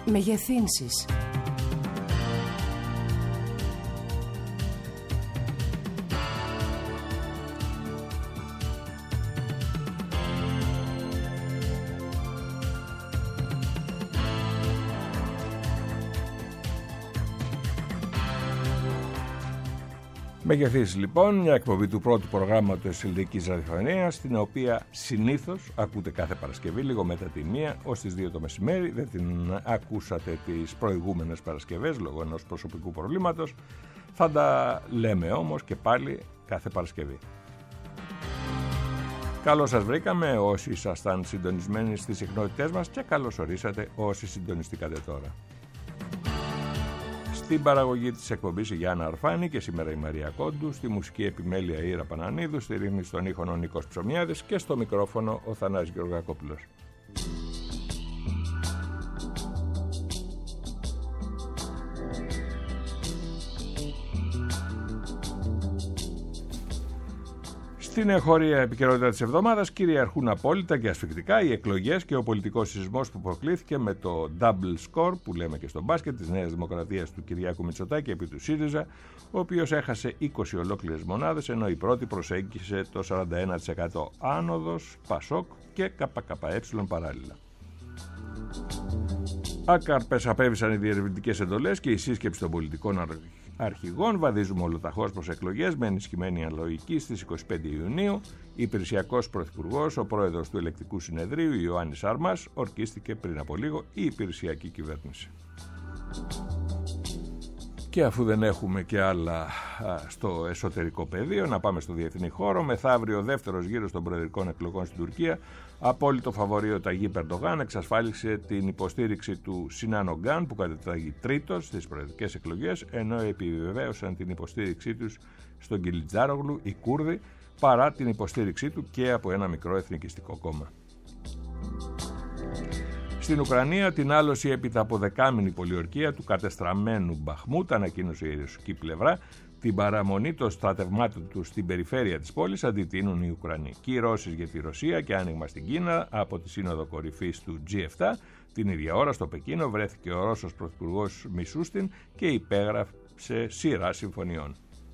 Μεγεθύνσεις. Μεγεθείς λοιπόν, μια εκπομπή του πρώτου προγράμματος της Ελληνικής Ραδιοφωνίας, την οποία συνήθως ακούτε κάθε Παρασκευή λίγο μετά τη 1 ως τις 2 το μεσημέρι. Δεν την ακούσατε τις προηγούμενες Παρασκευές λόγω ενός προσωπικού προβλήματος. Θα τα λέμε όμως και πάλι κάθε Παρασκευή. Καλώς σας βρήκαμε όσοι ήσασταν συντονισμένοι στις συχνότητές μας και καλώς ορίσατε όσοι συντονιστήκατε τώρα. Στην παραγωγή της εκπομπής η Γιάννα Αρφάνη και σήμερα η Μαρία Κόντου, στη μουσική επιμέλεια Ήρα Πανανίδου, στη ρύθμιση των ήχων ο Νίκος Ψωμιάδης και στο μικρόφωνο ο Θανάσης Γεωργακόπουλος. Στην εγχώρια επικαιρότητα της εβδομάδας κυριαρχούν απόλυτα και ασφυκτικά οι εκλογές και ο πολιτικός σεισμός που προκλήθηκε με το double score που λέμε και στο μπάσκετ της Νέας Δημοκρατίας του Κυριάκου Μητσοτάκη επί του ΣΥΡΙΖΑ, ο οποίος έχασε 20 ολόκληρες μονάδες, ενώ η πρώτη προσέγγισε το 41%. Άνοδος, Πασόκ και ΚΚΕ παράλληλα. Άκαρπες απέβησαν οι διερευνητικές εντολές και η σύσκεψη των πολιτικών αρχηγών. Βαδίζουμε ολοταχώς προς εκλογές με ενισχυμένη αναλογική στις 25 Ιουνίου. Υπηρεσιακός πρωθυπουργός, ο πρόεδρος του Ελεκτικού Συνεδρίου, Ιωάννης Αρμάς, ορκίστηκε πριν από λίγο η υπηρεσιακή κυβέρνηση. Και αφού δεν έχουμε και άλλα στο εσωτερικό πεδίο, να πάμε στο διεθνή χώρο. Μεθαύριο δεύτερος γύρος των προεδρικών εκλογών στην Τουρκία. Απόλυτο φαβορί ο Ταγίπ Ερντογάν εξασφάλισε την υποστήριξη του Σινάν Ογκάν που κατετάγει τρίτος στις προεδρικές εκλογές, ενώ επιβεβαίωσαν την υποστήριξή τους στον Κιλιτζάρογλου οι Κούρδοι, παρά την υποστήριξή του και από ένα μικρό εθνικιστικό κόμμα. Στην Ουκρανία, την άλωση έπειτα από δεκάμηνη πολιορκία του κατεστραμμένου Μπαχμούτ, ανακοίνωσε η ρωσική πλευρά. Την παραμονή των στρατευμάτων του στην περιφέρεια της πόλης αντιτείνουν οι Ουκρανοί. Κυρώσεις για τη Ρωσία και άνοιγμα στην Κίνα από τη Σύνοδο Κορυφής του G7. Την ίδια ώρα στο Πεκίνο βρέθηκε ο Ρώσος πρωθυπουργός Μισούστιν και υπέγραψε σειρά συμφωνιών.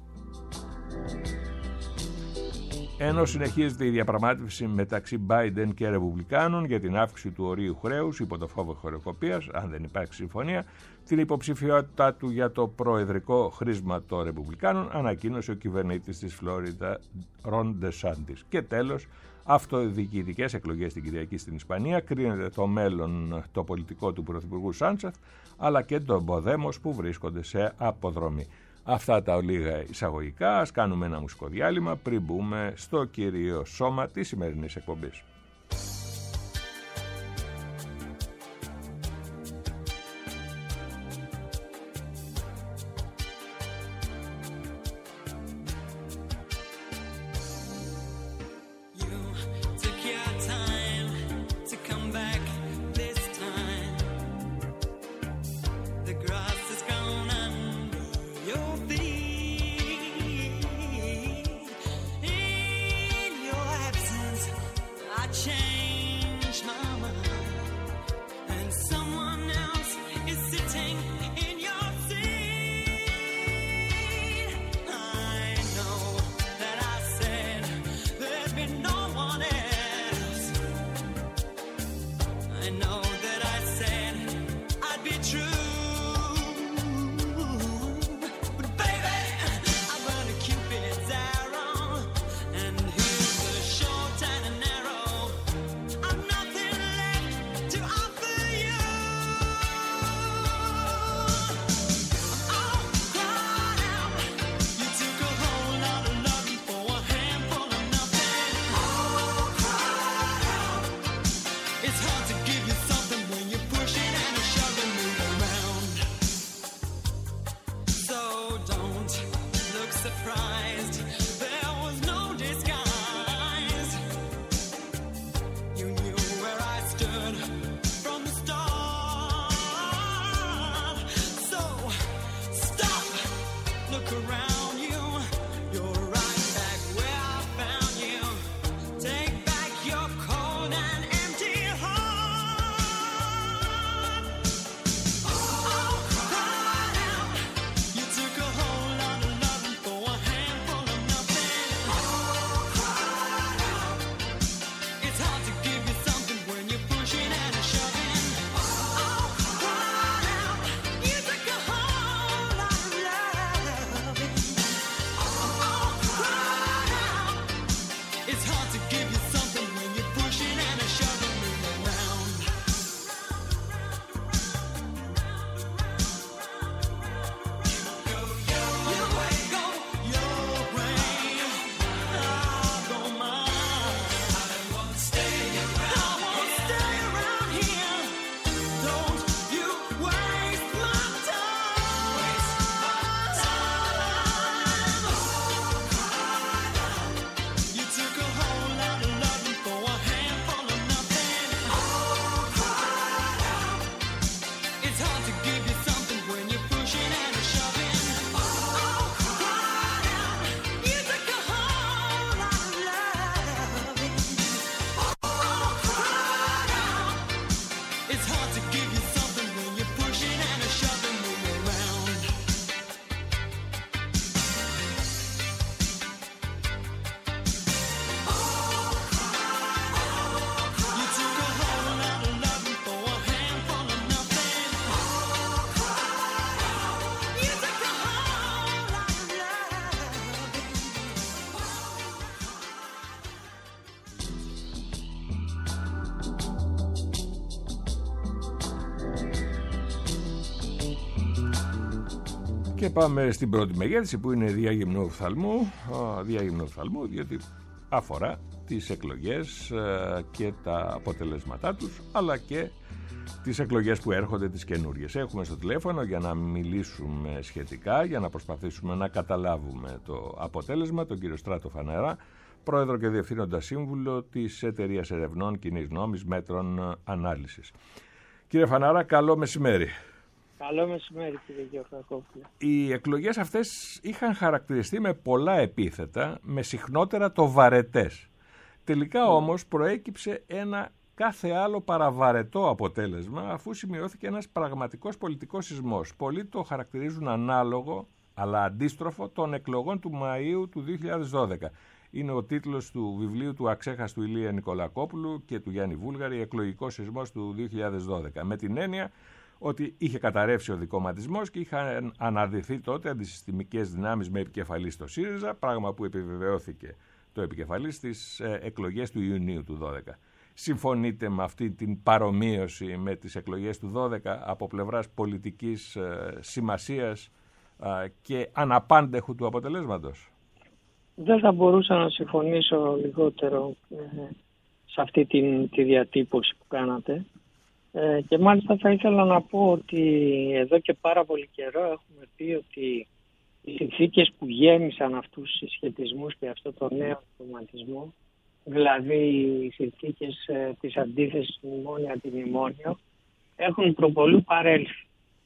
Ενώ συνεχίζεται η διαπραγμάτευση μεταξύ Biden και Ρεπουμπλικάνων για την αύξηση του ορίου χρέους υπό το φόβο χρεοκοπίας, αν δεν υπάρξει συμφωνία, την υποψηφιότητά του για το προεδρικό χρήσμα των Ρεπουμπλικάνων ανακοίνωσε ο κυβερνήτης της Φλόριντα, Ρον Ντεσάντις. Και τέλος, αυτοδιοικητικές εκλογές στην Κυριακή στην Ισπανία. Κρίνεται το μέλλον το πολιτικό του πρωθυπουργού Σάντσεθ, αλλά και των Ποδέμος που βρίσκονται σε αποδρομή. Αυτά τα ολίγα εισαγωγικά, ας κάνουμε ένα μουσικό διάλειμμα πριν μπούμε στο κύριο σώμα της σημερινής εκπομπής. It's hard to give you something. Και πάμε στην πρώτη μεγέθυνση που είναι διάγυμνου οφθαλμού, διότι αφορά τις εκλογές και τα αποτελέσματά τους, αλλά και τις εκλογές που έρχονται, τις καινούριες. Έχουμε στο τηλέφωνο για να μιλήσουμε σχετικά, για να προσπαθήσουμε να καταλάβουμε το αποτέλεσμα, τον κύριο Στράτο Φαναρά, πρόεδρο και διευθύνοντα σύμβουλο της Εταιρείας Ερευνών Κοινής Νόμης Μέτρων Ανάλυσης. Κύριε Φαναρά, καλό μεσημέρι. Καλό μεσημέρι, κύριε Γεωργακόπουλε. Οι εκλογές αυτές είχαν χαρακτηριστεί με πολλά επίθετα, με συχνότερα το βαρετές. Τελικά όμως προέκυψε ένα κάθε άλλο παραβαρετό αποτέλεσμα, αφού σημειώθηκε ένας πραγματικός πολιτικός σεισμός. Πολλοί το χαρακτηρίζουν ανάλογο, αλλά αντίστροφο, των εκλογών του Μαΐου του 2012. Είναι ο τίτλος του βιβλίου του αξέχαστου Ηλία Νικολακόπουλου και του Γιάννη Βούλγαρη, «Εκλογικός σεισμός του 2012». Με την έννοια ότι είχε καταρρεύσει ο δικομματισμός και είχαν αναδυθεί τότε αντισυστημικές δυνάμεις με επικεφαλή στο ΣΥΡΙΖΑ, πράγμα που επιβεβαιώθηκε το επικεφαλής στις εκλογές του Ιουνίου του 2012. Συμφωνείτε με αυτή την παρομοίωση με τις εκλογές του 2012 από πλευράς πολιτικής σημασίας και αναπάντεχου του αποτελέσματος? Δεν θα μπορούσα να συμφωνήσω λιγότερο σε αυτή τη διατύπωση που κάνατε. Και μάλιστα θα ήθελα να πω ότι εδώ και πάρα πολύ καιρό έχουμε πει ότι οι συνθήκες που γέμισαν αυτούς τους συσχετισμούς και αυτό το νέο κομματισμό, δηλαδή οι συνθήκες της αντίθεσης μνημόνια-αντιμνημόνιο, έχουν προπολού παρέλθει.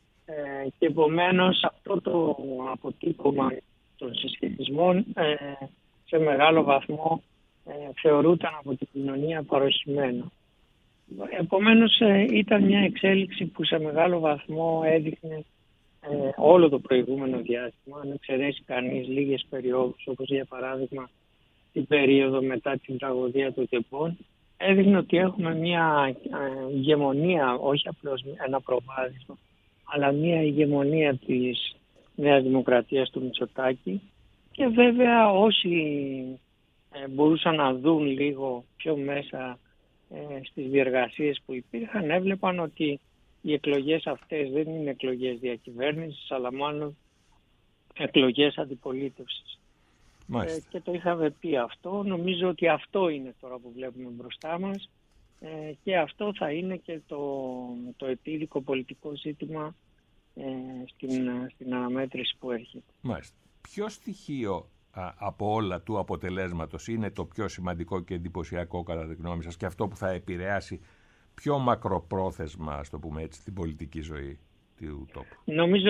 Και επομένως αυτό το αποτύπωμα των συσχετισμών σε μεγάλο βαθμό θεωρούταν από την κοινωνία παροχημένο. Επομένως ήταν μια εξέλιξη που σε μεγάλο βαθμό έδειχνε όλο το προηγούμενο διάστημα, αν εξαιρέσει κανείς λίγες περιόδους, όπως για παράδειγμα την περίοδο μετά την τραγωδία του Τεμπών, έδειχνε ότι έχουμε μια ηγεμονία, όχι απλώς ένα προβάδισμα, αλλά μια ηγεμονία της Νέας Δημοκρατίας του Μητσοτάκη. Και βέβαια όσοι μπορούσαν να δουν λίγο πιο μέσα στις διεργασίες που υπήρχαν, έβλεπαν ότι οι εκλογές αυτές δεν είναι εκλογές διακυβέρνησης, αλλά μάλλον εκλογές αντιπολίτευσης. Και το είχαμε πει αυτό. Νομίζω ότι αυτό είναι τώρα που βλέπουμε μπροστά μας και αυτό θα είναι και το επίδικο πολιτικό ζήτημα στην αναμέτρηση που έρχεται. Μάλιστα. Ποιο στοιχείο από όλα του αποτελέσματος είναι το πιο σημαντικό και εντυπωσιακό κατά τη γνώμη σας και αυτό που θα επηρεάσει πιο μακροπρόθεσμα, ας το πούμε έτσι, την πολιτική ζωή του τόπου? Νομίζω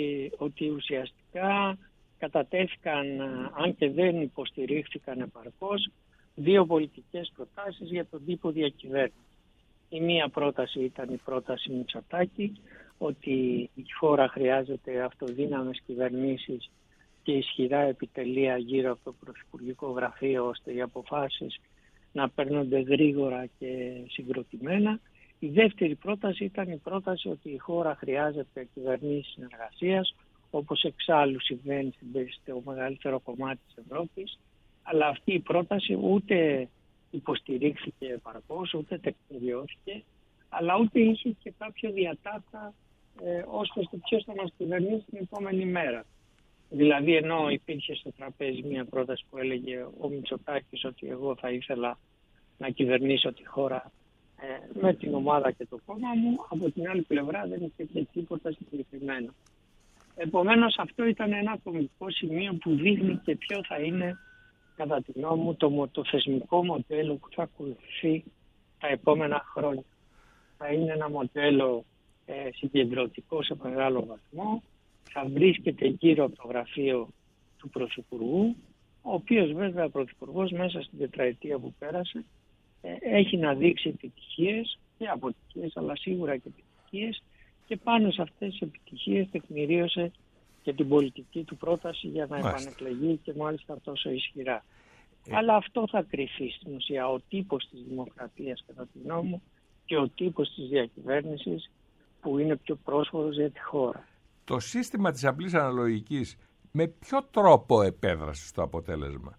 ότι ουσιαστικά κατατέθηκαν, αν και δεν υποστηρίχθηκαν επαρκώς, δύο πολιτικές προτάσεις για τον τύπο διακυβέρνηση. Η μία πρόταση ήταν η πρόταση Μητσοτάκη, ότι η χώρα χρειάζεται αυτοδύναμες κυβερνήσεις και ισχυρά επιτελεία γύρω από το Πρωθυπουργικό Γραφείο, ώστε οι αποφάσεις να παίρνονται γρήγορα και συγκροτημένα. Η δεύτερη πρόταση ήταν η πρόταση ότι η χώρα χρειάζεται κυβερνήσεις συνεργασίας, όπως εξάλλου συμβαίνει στο μεγαλύτερο κομμάτι της Ευρώπης. Αλλά αυτή η πρόταση ούτε υποστηρίχθηκε επαρκώς, ούτε τεκμηριώθηκε, αλλά ούτε είχε και κάποιο διατάφτα ως προς το ποιος θα μας κυβερνήσει την επόμενη μέρα. Δηλαδή, ενώ υπήρχε στο τραπέζι μια πρόταση που έλεγε ο Μητσοτάκης ότι εγώ θα ήθελα να κυβερνήσω τη χώρα με την ομάδα και το κόμμα μου, από την άλλη πλευρά δεν υπήρχε τίποτα συγκεκριμένο. Επομένως, αυτό ήταν ένα κομβικό σημείο που δείχνει και ποιο θα είναι, κατά τη γνώμη μου, το θεσμικό μοντέλο που θα ακολουθεί τα επόμενα χρόνια. Θα είναι ένα μοντέλο συγκεντρωτικό σε μεγάλο βαθμό, θα βρίσκεται γύρω από το γραφείο του Πρωθυπουργού, ο οποίος βέβαια ο Πρωθυπουργός μέσα στην τετραετία που πέρασε έχει να δείξει επιτυχίες και αποτυχίες, αλλά σίγουρα και επιτυχίες, και πάνω σε αυτές τις επιτυχίες τεκμηρίωσε και την πολιτική του πρόταση για να επανεκλεγεί και μάλιστα τόσο ισχυρά. Αλλά αυτό θα κρυφεί στην ουσία, ο τύπος της δημοκρατίας κατά τη γνώμη μου και ο τύπος της διακυβέρνησης που είναι πιο πρόσφορος για τη χώρα. Το σύστημα της απλής αναλογικής με ποιο τρόπο επέδρασε στο αποτέλεσμα?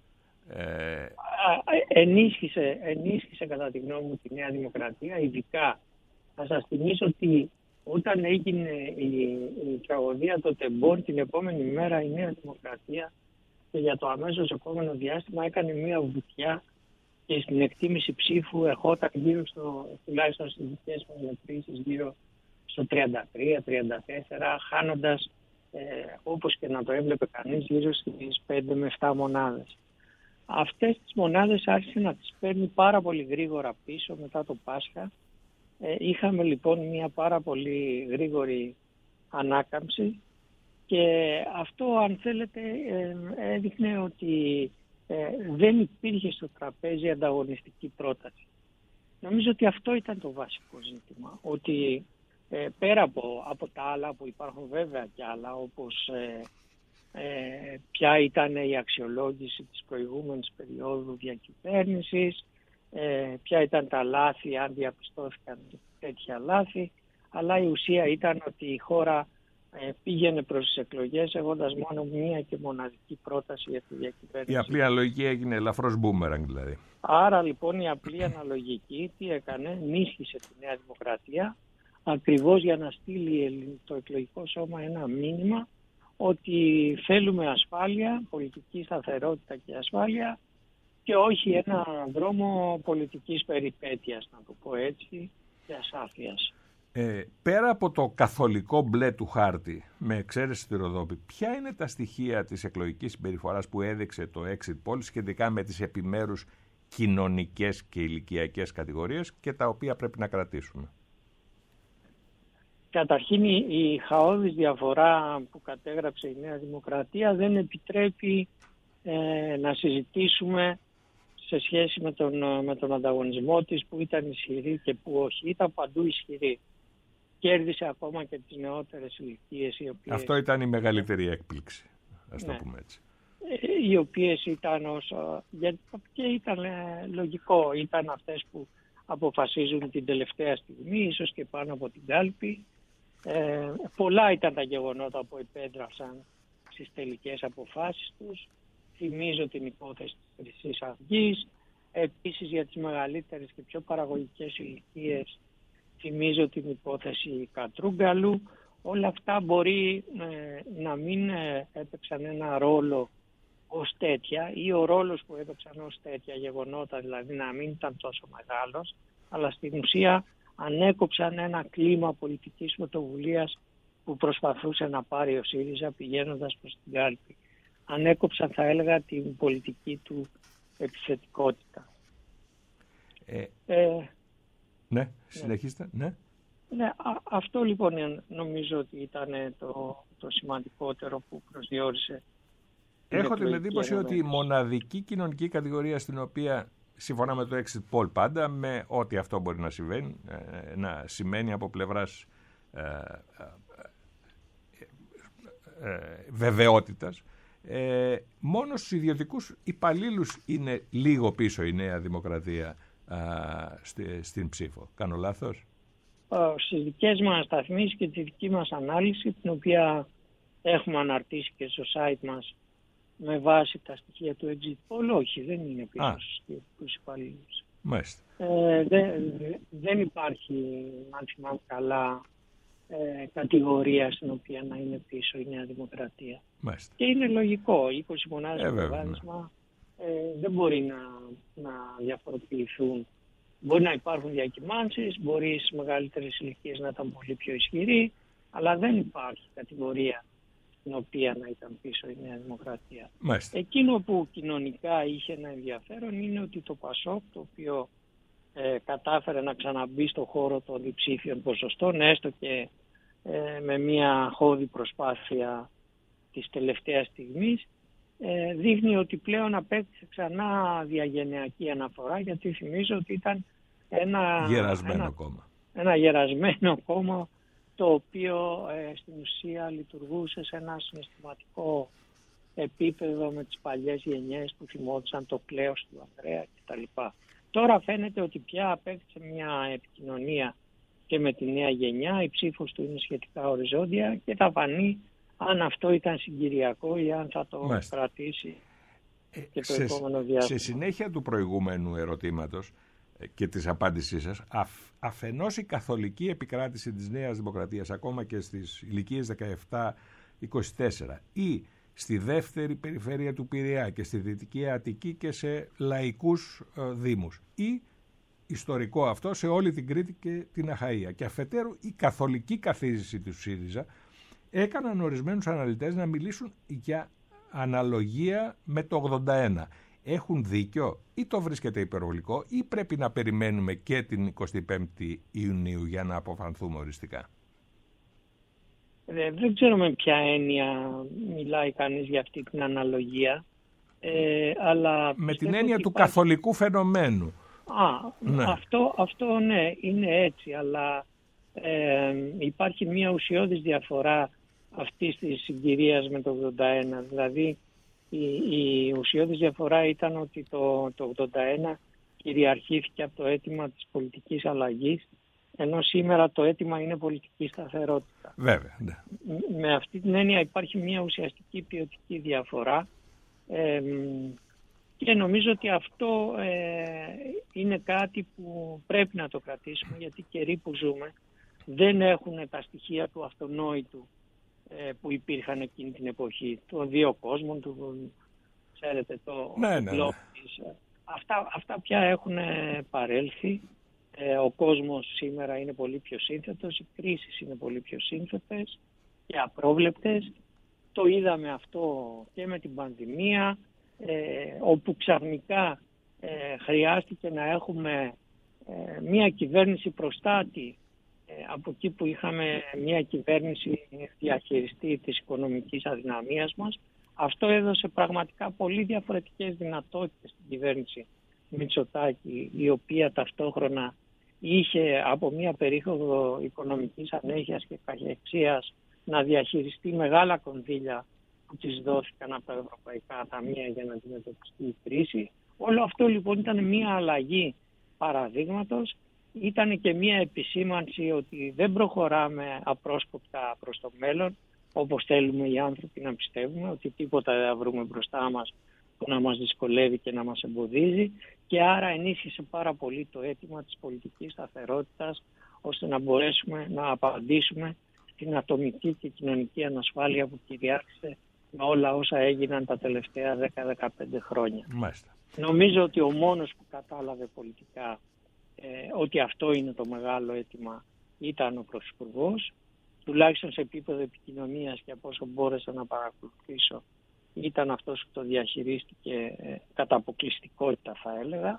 Ενίσχυσε κατά τη γνώμη μου τη Νέα Δημοκρατία, ειδικά θα σας θυμίσω ότι Όταν έγινε η τραγωδία των τεμπών, την επόμενη μέρα η Νέα Δημοκρατία και για το αμέσως επόμενο διάστημα έκανε μια βουτιά και στην εκτίμηση ψήφου ερχόταν γύρω τουλάχιστον στις δικές μας μετρήσεις, γύρω στο 33-34, χάνοντας, όπως και να το έβλεπε κανείς, γύρω στις 5 με 7 μονάδες. Αυτές τις μονάδες άρχισε να τις παίρνει πάρα πολύ γρήγορα πίσω μετά το Πάσχα. Είχαμε λοιπόν μια πάρα πολύ γρήγορη ανάκαμψη και αυτό, αν θέλετε, έδειχνε ότι δεν υπήρχε στο τραπέζι ανταγωνιστική πρόταση. Νομίζω ότι αυτό ήταν το βασικό ζήτημα, ότι πέρα από τα άλλα που υπάρχουν βέβαια και άλλα, όπως ποια ήταν η αξιολόγηση της προηγούμενης περίοδου διακυβέρνησης, ποια ήταν τα λάθη, αν διαπιστώθηκαν τέτοια λάθη, αλλά η ουσία ήταν ότι η χώρα πήγαινε προς τις εκλογές έχοντας μόνο μία και μοναδική πρόταση για τη διακυβέρνηση. Η απλή αναλογική έγινε ελαφρώς μπούμεραγκ δηλαδή. Άρα λοιπόν η απλή αναλογική τι έκανε, ενίσχυσε τη Νέα Δημοκρατία ακριβώς για να στείλει το εκλογικό σώμα ένα μήνυμα ότι θέλουμε ασφάλεια, πολιτική σταθερότητα και ασφάλεια και όχι ένα δρόμο πολιτικής περιπέτειας, να το πω έτσι, και ασάφειας. Πέρα από το καθολικό μπλε του χάρτη, με εξαίρεση τη Ροδόπη, ποια είναι τα στοιχεία της εκλογικής συμπεριφοράς που έδειξε το exit poll σχετικά με τις επιμέρους κοινωνικές και ηλικιακές κατηγορίες και τα οποία πρέπει να κρατήσουμε? Καταρχήν η χαόδης διαφορά που κατέγραψε η Νέα Δημοκρατία δεν επιτρέπει να συζητήσουμε σε σχέση με τον ανταγωνισμό της, που ήταν ισχυρή και που όχι. Ήταν παντού ισχυρή. Κέρδισε ακόμα και τις νεότερες ηλικίες. Αυτό ήταν η μεγαλύτερη έκπληξη, ας το πούμε έτσι. Οι οποίες ήταν και ήταν λογικό, ήταν αυτές που αποφασίζουν την τελευταία στιγμή, ίσως και πάνω από την κάλπη. Πολλά ήταν τα γεγονότα που επέδρασαν στις τελικές αποφάσεις τους. Θυμίζω την υπόθεση της Χρυσής Αυγής. Επίσης για τις μεγαλύτερες και πιο παραγωγικές ηλικίες θυμίζω την υπόθεση Κατρούγκαλου. Όλα αυτά μπορεί να μην έπαιξαν ένα ρόλο ως τέτοια, ή ο ρόλος που έπαιξαν ως τέτοια γεγονότα δηλαδή να μην ήταν τόσο μεγάλος, αλλά στην ουσία ανέκοψαν ένα κλίμα πολιτικής πρωτοβουλίας που προσπαθούσε να πάρει ο ΣΥΡΙΖΑ πηγαίνοντας προς την κάλπη. Ανέκοψαν, θα έλεγα, την πολιτική του επιθετικότητα. Ναι, συνεχίστε. Ναι. Αυτό λοιπόν νομίζω ότι ήταν το σημαντικότερο που προσδιορίσε. Έχω την εντύπωση ότι η μοναδική κοινωνική κατηγορία στην οποία, σύμφωνα με το exit poll πάντα, με ό,τι αυτό μπορεί να σημαίνει από πλευράς βεβαιότητας, μόνο στους ιδιωτικούς υπαλλήλους είναι λίγο πίσω η Νέα Δημοκρατία στην ψήφο. Κάνω λάθος? Στις δικές μας σταθμίσεις και τη δική μας ανάλυση, την οποία έχουμε αναρτήσει και στο site μας με βάση τα στοιχεία του exit poll, όχι, δεν είναι πίσω στους υπαλλήλους. Μάλιστα. Δεν υπάρχει, αν θυμάμαι καλά, κατηγορία στην οποία να είναι πίσω η Νέα Δημοκρατία. Μάλιστα. Και είναι λογικό, 20 μονάδες προβάδισμα δεν μπορεί να διαφοροποιηθούν. Μπορεί να υπάρχουν διακυμάνσεις, μπορεί στις μεγαλύτερες ηλικίες να ήταν πολύ πιο ισχυροί, αλλά δεν υπάρχει κατηγορία στην οποία να ήταν πίσω η Νέα Δημοκρατία. Μάλιστα. Εκείνο που κοινωνικά είχε ένα ενδιαφέρον είναι ότι το ΠΑΣΟΚ, το οποίο κατάφερε να ξαναμπεί στο χώρο των διψήφιων ποσοστών, έστω και με μια χώδη προσπάθεια της τελευταίας στιγμής, δείχνει ότι πλέον απέκτησε ξανά διαγενειακή αναφορά, γιατί θυμίζω ότι ήταν ένα γερασμένο κόμμα, το οποίο στην ουσία λειτουργούσε σε ένα συναισθηματικό επίπεδο με τις παλιές γενιές που θυμόντουσαν το κλέος του Ανδρέα κτλ. Τώρα φαίνεται ότι πια απέκτησε μια επικοινωνία και με τη νέα γενιά, η ψήφος του είναι σχετικά οριζόντια και θα φανεί αν αυτό ήταν συγκυριακό ή αν θα το κρατήσει και το επόμενο διάστημα. Σε συνέχεια του προηγούμενου ερωτήματος, και της απάντησής σας. Αφενός η καθολική επικράτηση της Νέας Δημοκρατίας, ακόμα και στις ηλικίες 17-24, ή στη δεύτερη περιφέρεια του Πειραιά και στη Δυτική Αττική και σε λαϊκούς δήμους, ή ιστορικό αυτό σε όλη την Κρήτη και την Αχαΐα. Και αφετέρου η καθολική καθίζηση του ΣΥΡΙΖΑ έκαναν ορισμένους αναλυτές να μιλήσουν για αναλογία με το 81. Έχουν δίκιο ή το βρίσκεται υπερβολικό ή πρέπει να περιμένουμε και την 25η Ιουνίου για να αποφανθούμε οριστικά? Δεν ξέρω με ποια έννοια μιλάει κανείς για αυτή την αναλογία. Αλλά με την έννοια του καθολικού φαινομένου. Ναι. Αυτό ναι, είναι έτσι, αλλά υπάρχει μια ουσιώδης διαφορά αυτής της συγκυρίας με το 81. Δηλαδή η ουσιώδης διαφορά ήταν ότι το 81 κυριαρχήθηκε από το αίτημα της πολιτικής αλλαγής, ενώ σήμερα το αίτημα είναι πολιτική σταθερότητα. Βέβαια, ναι. Με αυτή την έννοια υπάρχει μια ουσιαστική ποιοτική διαφορά, και νομίζω ότι αυτό είναι κάτι που πρέπει να το κρατήσουμε, γιατί οι καιροί που ζούμε δεν έχουν τα στοιχεία του αυτονόητου που υπήρχαν εκείνη την εποχή, των δύο κόσμων, ξέρετε, αυτά πια έχουν παρέλθει. Ο κόσμος σήμερα είναι πολύ πιο σύνθετος, οι κρίσεις είναι πολύ πιο σύνθετες και απρόβλεπτες. Το είδαμε αυτό και με την πανδημία, όπου ξαφνικά χρειάστηκε να έχουμε μια κυβέρνηση προστάτη από εκεί που είχαμε μια κυβέρνηση διαχειριστή της οικονομικής αδυναμίας μας. Αυτό έδωσε πραγματικά πολύ διαφορετικές δυνατότητες στην κυβέρνηση Μητσοτάκη, η οποία ταυτόχρονα είχε από μια περίοδο οικονομικής ανέχειας και καχεξίας να διαχειριστεί μεγάλα κονδύλια που της δόθηκαν από τα ευρωπαϊκά ταμεία για να αντιμετωπιστεί η κρίση. Όλο αυτό λοιπόν ήταν μια αλλαγή παραδείγματος, ήταν και μια επισήμανση ότι δεν προχωράμε απρόσκοπτα προς το μέλλον, όπως θέλουμε οι άνθρωποι να πιστεύουμε, ότι τίποτα δεν θα βρούμε μπροστά μας που να μας δυσκολεύει και να μας εμποδίζει, και άρα ενίσχυσε πάρα πολύ το αίτημα της πολιτικής σταθερότητας, ώστε να μπορέσουμε να απαντήσουμε στην ατομική και κοινωνική ανασφάλεια που κυριάρχησε με όλα όσα έγιναν τα τελευταία 10-15 χρόνια. Μάλιστα. Νομίζω ότι ο μόνος που κατάλαβε πολιτικά ότι αυτό είναι το μεγάλο αίτημα ήταν ο Πρωθυπουργός, τουλάχιστον σε επίπεδο επικοινωνίας, και από όσο μπόρεσα να παρακολουθήσω ήταν αυτός που το διαχειρίστηκε κατά αποκλειστικότητα, θα έλεγα.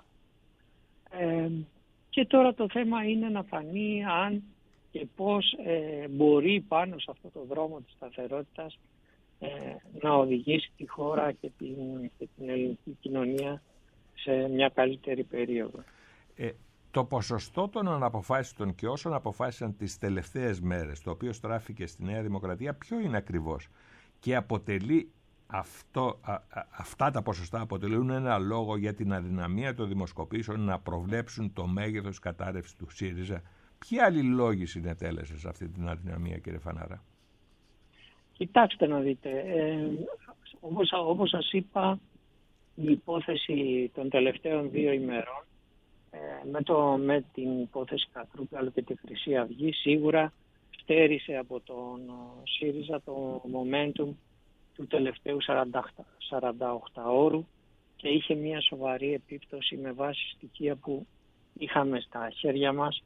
Και τώρα το θέμα είναι να φανεί αν και πώς μπορεί πάνω σε αυτό το δρόμο της σταθερότητας να οδηγήσει τη χώρα και την ελληνική κοινωνία σε μια καλύτερη περίοδο. Το ποσοστό των αναποφάσιστων και όσων αποφάσισαν τις τελευταίες μέρες, το οποίο στράφηκε στη Νέα Δημοκρατία, ποιο είναι ακριβώς? Και αποτελεί αυτά τα ποσοστά αποτελούν ένα λόγο για την αδυναμία των δημοσκοπήσεων να προβλέψουν το μέγεθος κατάρρευσης του ΣΥΡΙΖΑ? Ποιοι άλλοι λόγοι συνετέλεσαν σε αυτή την αδυναμία, κύριε Φανάρα? Κοιτάξτε να δείτε, όπως σας είπα, η υπόθεση των τελευταίων 2 ημερών με την υπόθεση Κατρούγκαλου αλλά και τη Χρυσή Αυγή σίγουρα στέρισε από τον ΣΥΡΙΖΑ το momentum του τελευταίου 48 ώρου και είχε μια σοβαρή επίπτωση με βάση στοιχεία που είχαμε στα χέρια μας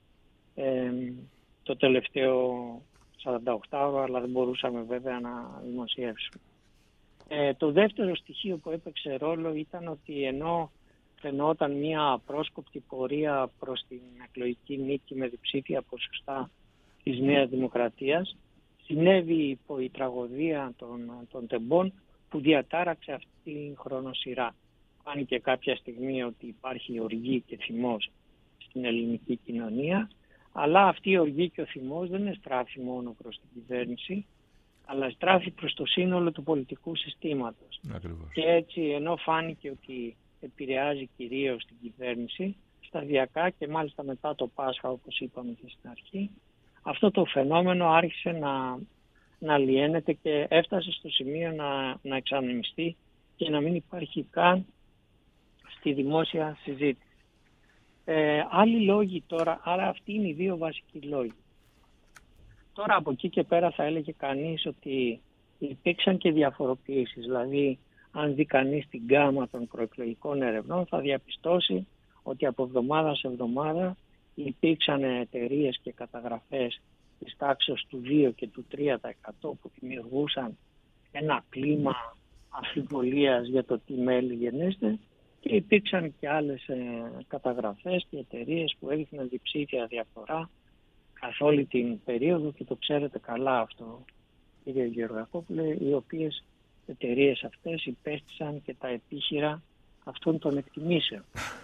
το τελευταίο 48 ώρα, αλλά δεν μπορούσαμε βέβαια να δημοσιεύσουμε. Το δεύτερο στοιχείο που έπαιξε ρόλο ήταν ότι ενώ φαινόταν μια απρόσκοπτη πορεία προς την εκλογική νίκη με διψήφια ποσοστά της Νέας Δημοκρατίας, συνέβη η τραγωδία των τεμπών που διατάραξε αυτή την χρονοσυρά. Φάνηκε κάποια στιγμή ότι υπάρχει οργή και θυμός στην ελληνική κοινωνία, αλλά αυτή η οργή και ο θυμός δεν στράφει μόνο προς την κυβέρνηση, αλλά στράφει προς το σύνολο του πολιτικού συστήματος. Ακριβώς. Και έτσι, ενώ φάνηκε ότι επηρεάζει κυρίως την κυβέρνηση, σταδιακά και μάλιστα μετά το Πάσχα, όπως είπαμε και στην αρχή, αυτό το φαινόμενο άρχισε να λιένεται και έφτασε στο σημείο να εξανεμιστεί και να μην υπάρχει καν στη δημόσια συζήτηση. Άλλοι λόγοι τώρα, άρα αυτοί είναι οι δύο βασικοί λόγοι. Τώρα από εκεί και πέρα θα έλεγε κανείς ότι υπήρξαν και διαφοροποιήσεις. Δηλαδή, αν δει κανείς την γκάμα των προεκλογικών ερευνών, θα διαπιστώσει ότι από εβδομάδα σε εβδομάδα υπήρξαν εταιρείες και καταγραφές της τάξης του 2 και του 3% που δημιουργούσαν ένα κλίμα αμφιβολίας για το τι μέλη γενέστε, και υπήρξαν και άλλες καταγραφές και εταιρείες που έδειχναν διψήφια διαφορά καθ' όλη την περίοδο, και το ξέρετε καλά αυτό, κύριε Γεωργακόπουλε, οι οποίες εταιρείες αυτές υπέστησαν και τα επίχειρα αυτών των εκτιμήσεων.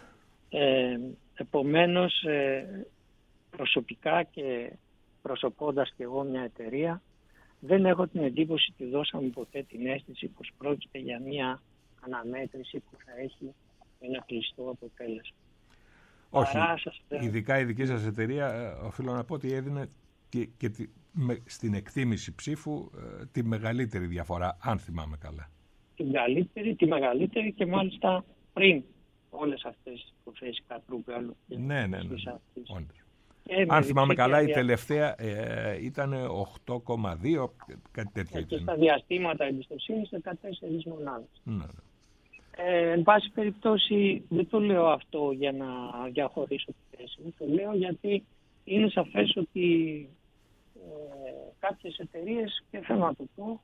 Επομένως, προσωπικά και προσωπώντας και εγώ μια εταιρεία, δεν έχω την εντύπωση ότι δώσαμε ποτέ την αίσθηση πως πρόκειται για μια αναμέτρηση που θα έχει ένα κλειστό αποτέλεσμα. Όχι, ειδικά η δική σας εταιρεία, οφείλω να πω ότι έδινε και στην εκτίμηση ψήφου τη μεγαλύτερη διαφορά, αν θυμάμαι καλά. Τη μεγαλύτερη και μάλιστα πριν όλες αυτές τις υποθέσεις Κατρούγκαλου. Ναι. Αν θυμάμαι καλά, η τελευταία ήταν 8,2, κάτι τέτοιο. Και στα διαστήματα εμπιστοσύνης 14 μονάδες. Ναι. Εν πάση περιπτώσει, δεν το λέω αυτό για να διαχωρίσω τη θέση μου. Το λέω γιατί είναι σαφές ότι κάποιες εταιρείες, και θέλω να το πω,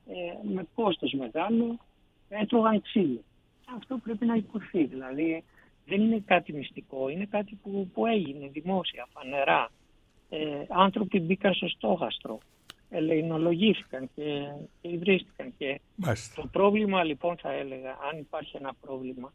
με κόστος μεγάλο, έτρωγαν ξύλο. Αυτό πρέπει να υποθεί. Δηλαδή, δεν είναι κάτι μυστικό, είναι κάτι που έγινε δημόσια, φανερά. Άνθρωποι μπήκαν στο στόχαστρο, ελεηνολογήθηκαν και υβρίστηκαν. Και το πρόβλημα, λοιπόν, θα έλεγα, αν υπάρχει ένα πρόβλημα,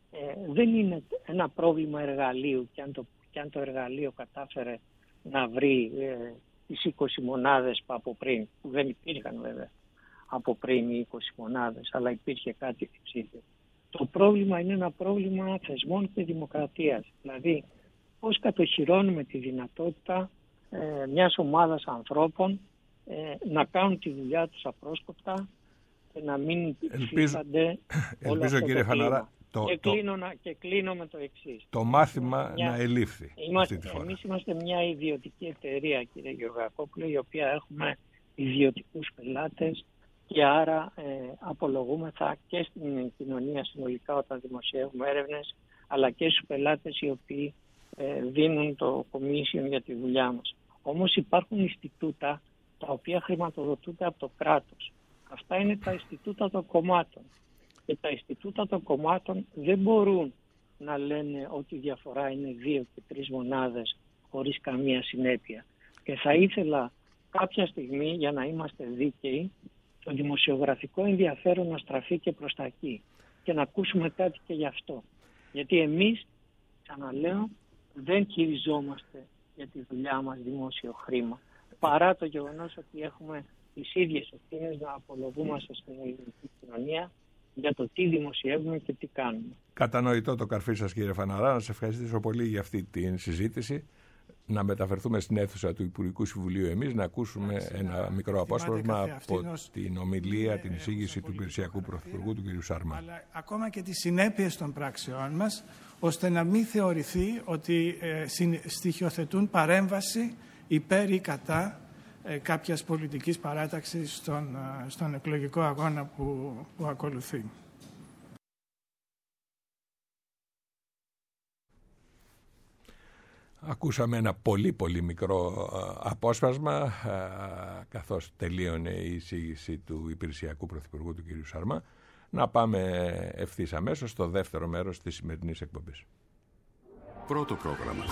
δεν είναι ένα πρόβλημα εργαλείου, και αν το εργαλείο κατάφερε να βρει τις 20 μονάδες από πριν, που δεν υπήρχαν βέβαια από πριν οι 20 μονάδες, αλλά υπήρχε κάτι διψήφιο. Το πρόβλημα είναι ένα πρόβλημα θεσμών και δημοκρατίας. Δηλαδή, πώς κατοχυρώνουμε τη δυνατότητα μιας ομάδας ανθρώπων να κάνουν τη δουλειά τους απρόσκοπτα και να μην υφίστανται όλα αυτά κύριε Φαναρά, και κλείνω με το εξής. Το μάθημα να ελήφθη. Εμείς είμαστε μια ιδιωτική εταιρεία, κύριε Γεωργακόπουλε, η οποία έχουμε ιδιωτικούς πελάτες, και άρα απολογούμεθα και στην κοινωνία συνολικά όταν δημοσιεύουμε έρευνες, αλλά και στους πελάτες οι οποίοι δίνουν το commission για τη δουλειά μας. Όμως υπάρχουν Ινστιτούτα τα οποία χρηματοδοτούνται από το κράτος. Αυτά είναι τα Ινστιτούτα των κομμάτων. Και τα Ινστιτούτα των κομμάτων δεν μπορούν να λένε ότι η διαφορά είναι 2 και 3 μονάδες χωρίς καμία συνέπεια. Και θα ήθελα κάποια στιγμή, για να είμαστε δίκαιοι, το δημοσιογραφικό ενδιαφέρον να στραφεί και προς τα εκεί και να ακούσουμε κάτι και γι' αυτό. Γιατί εμείς, ξαναλέω, δεν χειριζόμαστε για τη δουλειά μας δημόσιο χρήμα, παρά το γεγονός ότι έχουμε τις ίδιες ευθύνες να απολογούμαστε στην ελληνική κοινωνία για το τι δημοσιεύουμε και τι κάνουμε. Κατανοητό το καρφί σας, κύριε Φαναρά. Να σας ευχαριστήσω πολύ για αυτή τη συζήτηση. Να μεταφερθούμε στην αίθουσα του Υπουργικού Συμβουλίου εμείς, να ακούσουμε ένα μικρό απόσπασμα από την ομιλία, την εισήγηση του Υπηρεσιακού Πρωθυπουργού, του κ. Σάρμα. Αλλά ακόμα και τις συνέπειες των πράξεών μας, ώστε να μην θεωρηθεί ότι στοιχειοθετούν παρέμβαση υπέρ ή κατά κάποιας πολιτικής παράταξης στον εκλογικό αγώνα που ακολουθεί. Ακούσαμε ένα πολύ μικρό απόσπασμα καθώς τελείωνε η εισήγηση του Υπηρεσιακού Πρωθυπουργού του κ. Σάρμα. Να πάμε ευθύς αμέσως στο δεύτερο μέρος της σημερινής εκπομπής. Πρώτο πρόγραμμα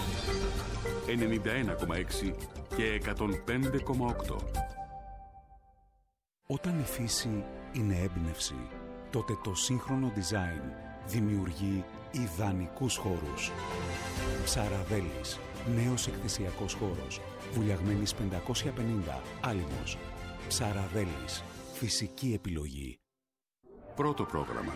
91,6 και 105,8. Όταν η φύση είναι έμπνευση, τότε το σύγχρονο design δημιουργεί ιδανικούς χώρους. Ψαραδέλης, νέος εκθεσιακός χώρος, Βουλιαγμένης 550, Άλυμος. Ψαραδέλης, φυσική επιλογή. Πρώτο πρόγραμμα.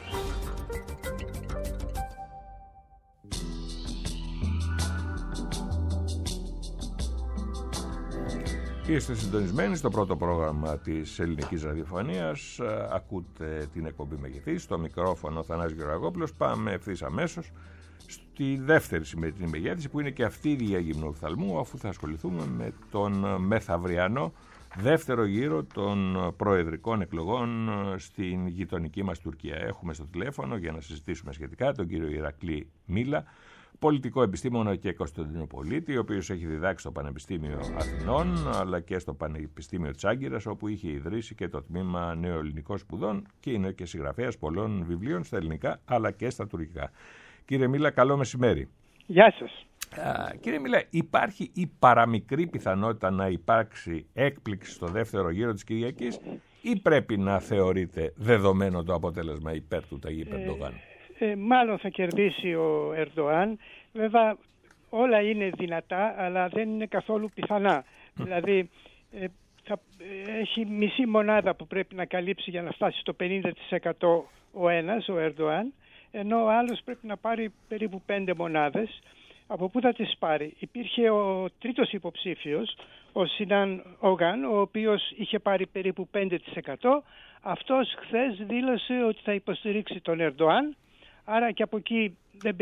Είστε συντονισμένοι στο πρώτο πρόγραμμα της ελληνικής ραδιοφωνίας. Ακούτε την εκπομπή Μεγεθής, στο μικρόφωνο Θανάσης Γεωργακόπουλος. Πάμε ευθύς αμέσως στη δεύτερη σημερινή μεγέθυνση, που είναι και αυτή η διαγυμνού οφθαλμού, αφού θα ασχοληθούμε με τον μεθαυριανό δεύτερο γύρο των προεδρικών εκλογών στην γειτονική μας Τουρκία. Έχουμε στο τηλέφωνο για να συζητήσουμε σχετικά τον κύριο Ηρακλή Μίλα, πολιτικό επιστήμονα και Κωνσταντινοπολίτη, ο οποίος έχει διδάξει στο Πανεπιστήμιο Αθηνών αλλά και στο Πανεπιστήμιο της Άγκυρας, όπου είχε ιδρύσει και το τμήμα Νεοελληνικών Σπουδών και είναι και συγγραφέας πολλών βιβλίων στα ελληνικά αλλά και στα τουρκικά. Κύριε Μίλα, καλό μεσημέρι. Γεια σας. Κύριε Μίλα, υπάρχει η παραμικρή πιθανότητα να υπάρξει έκπληξη στο δεύτερο γύρο της Κυριακής ή πρέπει να θεωρείται δεδομένο το αποτέλεσμα υπέρ του Ταγίπ Ερντογάν? Μάλλον θα κερδίσει ο Ερντογάν. Βέβαια όλα είναι δυνατά, αλλά δεν είναι καθόλου πιθανά. Δηλαδή θα έχει μισή μονάδα που πρέπει να καλύψει για να φτάσει στο 50% ο ένας, ο Ερντογάν, ενώ ο άλλος πρέπει να πάρει περίπου 5 μονάδες. Από πού θα τις πάρει? Υπήρχε ο τρίτος υποψήφιος, ο Σινάν Ογάν, ο οποίος είχε πάρει περίπου 5%. Αυτός χθες δήλωσε ότι θα υποστηρίξει τον Ερντογάν, άρα και από εκεί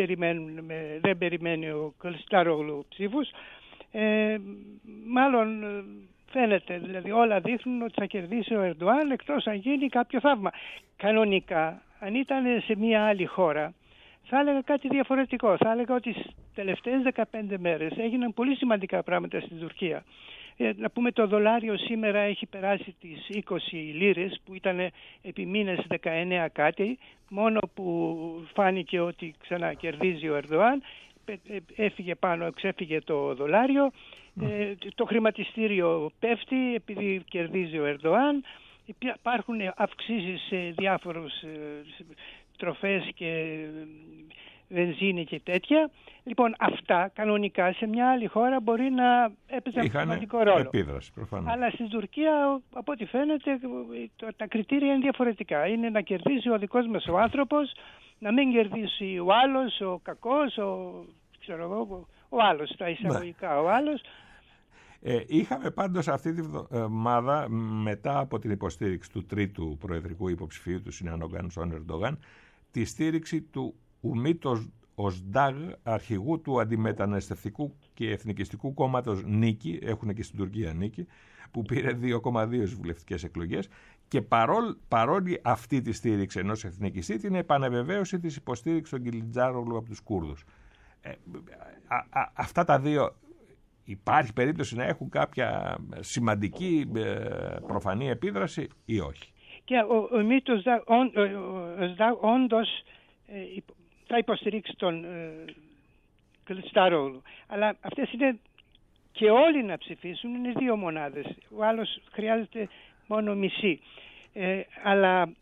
δεν περιμένει ο Κılıçdaroğlu ψήφους. Μάλλον φαίνεται, δηλαδή όλα δείχνουν ότι θα κερδίσει ο Ερντογάν, εκτός αν γίνει κάποιο θαύμα. Κανονικά, αν ήταν σε μια άλλη χώρα, θα έλεγα κάτι διαφορετικό. Θα έλεγα ότι στις τελευταίες 15 μέρες έγιναν πολύ σημαντικά πράγματα στην Τουρκία. Να πούμε, το δολάριο σήμερα έχει περάσει τις 20 λίρες, που ήταν επί μήνες 19 κάτι, μόνο που φάνηκε ότι ξανακερδίζει ο Ερντογάν, ξέφυγε το δολάριο, το χρηματιστήριο πέφτει επειδή κερδίζει ο Ερντογάν, υπάρχουν αυξήσεις σε διάφορους τροφές και βενζίνη και τέτοια. Λοιπόν, αυτά κανονικά σε μια άλλη χώρα μπορεί να έπαιζαν σημαντικό ρόλο. Επίδραση, προφανώς. Αλλά στην Τουρκία, από ό,τι φαίνεται, τα κριτήρια είναι διαφορετικά. Είναι να κερδίσει ο δικός μας ο άνθρωπος, να μην κερδίσει ο άλλος, ο κακός, ο άλλος, τα εισαγωγικά, ο άλλος. Είχαμε πάντως αυτή τη εβδομάδα, μετά από την υποστήριξη του τρίτου προεδρικού υποψηφίου του Σινάν Ογάν στον Ερντογάν, τη στήριξη του Ümit Özdağ, αρχηγού του αντιμεταναστευτικού και εθνικιστικού κόμματος Νίκη, έχουν και στην Τουρκία Νίκη, που πήρε 2,2 βουλευτικές εκλογές, και παρόλη αυτή τη στήριξη ενός εθνικιστή, την επανεβεβαίωση της υποστήριξης των Kılıçdaroğlu από τους Κούρδους. Αυτά τα δύο, υπάρχει περίπτωση να έχουν κάποια σημαντική προφανή επίδραση ή όχι? Και ο Ümit Özdağ όντως θα υποστηρίξει τον Kılıçdaroğlu. Αλλά αυτές είναι, και όλοι να ψηφίσουν, είναι 2 μονάδες. Ο άλλος χρειάζεται μόνο μισή. Αλλά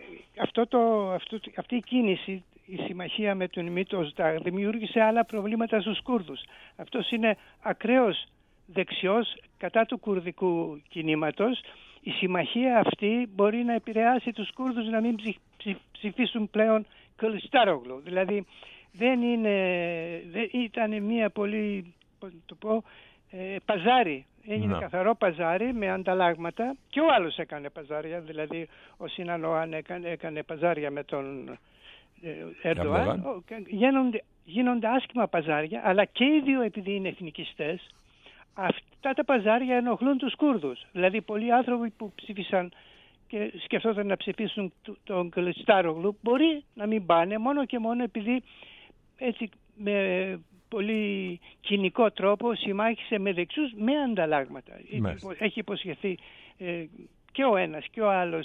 αυτή η κίνηση, η συμμαχία με τον Ümit Özdağ, δημιούργησε άλλα προβλήματα στους Κούρδους. Αυτός είναι ακραίος δεξιός κατά του κουρδικού κινήματος. Η συμμαχία αυτή μπορεί να επηρεάσει τους Κούρδους να μην ψηφίσουν πλέον Kılıçdaroğlu. Δηλαδή δεν ήταν μια πολύ, παζάρι. Έγινε καθαρό παζάρι με ανταλλάγματα, και ο άλλος έκανε παζάρια, δηλαδή ο Σινάν Ογάν έκανε παζάρια με τον Ερντογάν. Γίνονται άσχημα παζάρια, αλλά και οι δύο, επειδή είναι εθνικιστές, αυτά τα παζάρια ενοχλούν τους Κούρδους. Δηλαδή πολλοί άνθρωποι που ψήφισαν και σκεφτόταν να ψηφίσουν τον Kılıçdaroğlu μπορεί να μην πάνε, μόνο και μόνο επειδή έτσι με πολύ κοινικό τρόπο συμμάχισε με δεξιούς με ανταλλάγματα. Έχει υποσχεθεί και ο ένας και ο άλλος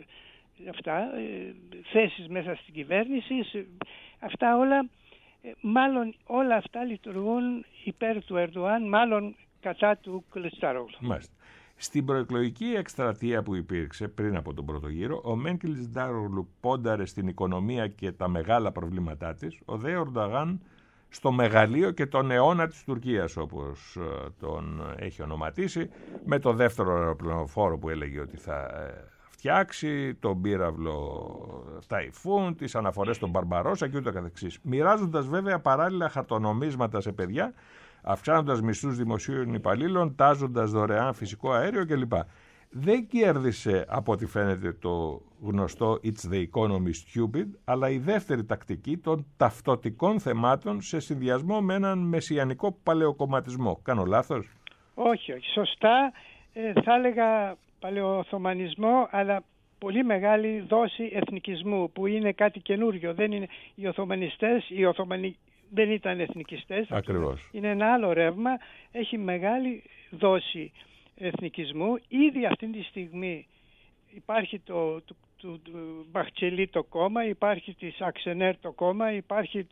θέσεις μέσα στην κυβέρνηση. Αυτά όλα, μάλλον όλα αυτά λειτουργούν υπέρ του Ερντογάν, μάλλον κατά του Kılıçdaroğlu. Μάλιστα. Στην προεκλογική εκστρατεία που υπήρξε πριν από τον πρώτο γύρο, ο Μεν Kılıçdaroğlu πόνταρε στην οικονομία και τα μεγάλα προβλήματά της, ο δε Ερντογάν στο μεγαλείο και τον αιώνα της Τουρκίας, όπως τον έχει ονοματίσει, με το δεύτερο αεροπλανοφόρο που έλεγε ότι θα φτιάξει, τον πύραυλο Ταϊφούν, τις αναφορές στον Μπαρμπαρόσα και ούτω καθεξής. Μοιράζοντας βέβαια παράλληλα χαρτονομίσματα σε παιδιά, αυξάνοντας μισθούς δημοσίων υπαλλήλων, τάζοντας δωρεάν φυσικό αέριο κλπ. Δεν κέρδισε από ό,τι φαίνεται το γνωστό It's the economy stupid, αλλά η δεύτερη τακτική των ταυτοτικών θεμάτων σε συνδυασμό με έναν μεσιανικό παλαιοκομματισμό. Κάνω λάθος? Όχι. Σωστά, θα έλεγα παλαιοοθωμανισμό, αλλά πολύ μεγάλη δόση εθνικισμού, που είναι κάτι καινούριο. Δεν είναι οι Οθωμανιστές, οι Οθωμανοί δεν ήταν εθνικιστές. Ακριβώς. Είναι ένα άλλο ρεύμα, έχει μεγάλη δόση εθνικισμού. Ήδη αυτή τη στιγμή υπάρχει το Μπαχτσελή το κόμμα, υπάρχει της Αξενέρ το κόμμα, υπάρχει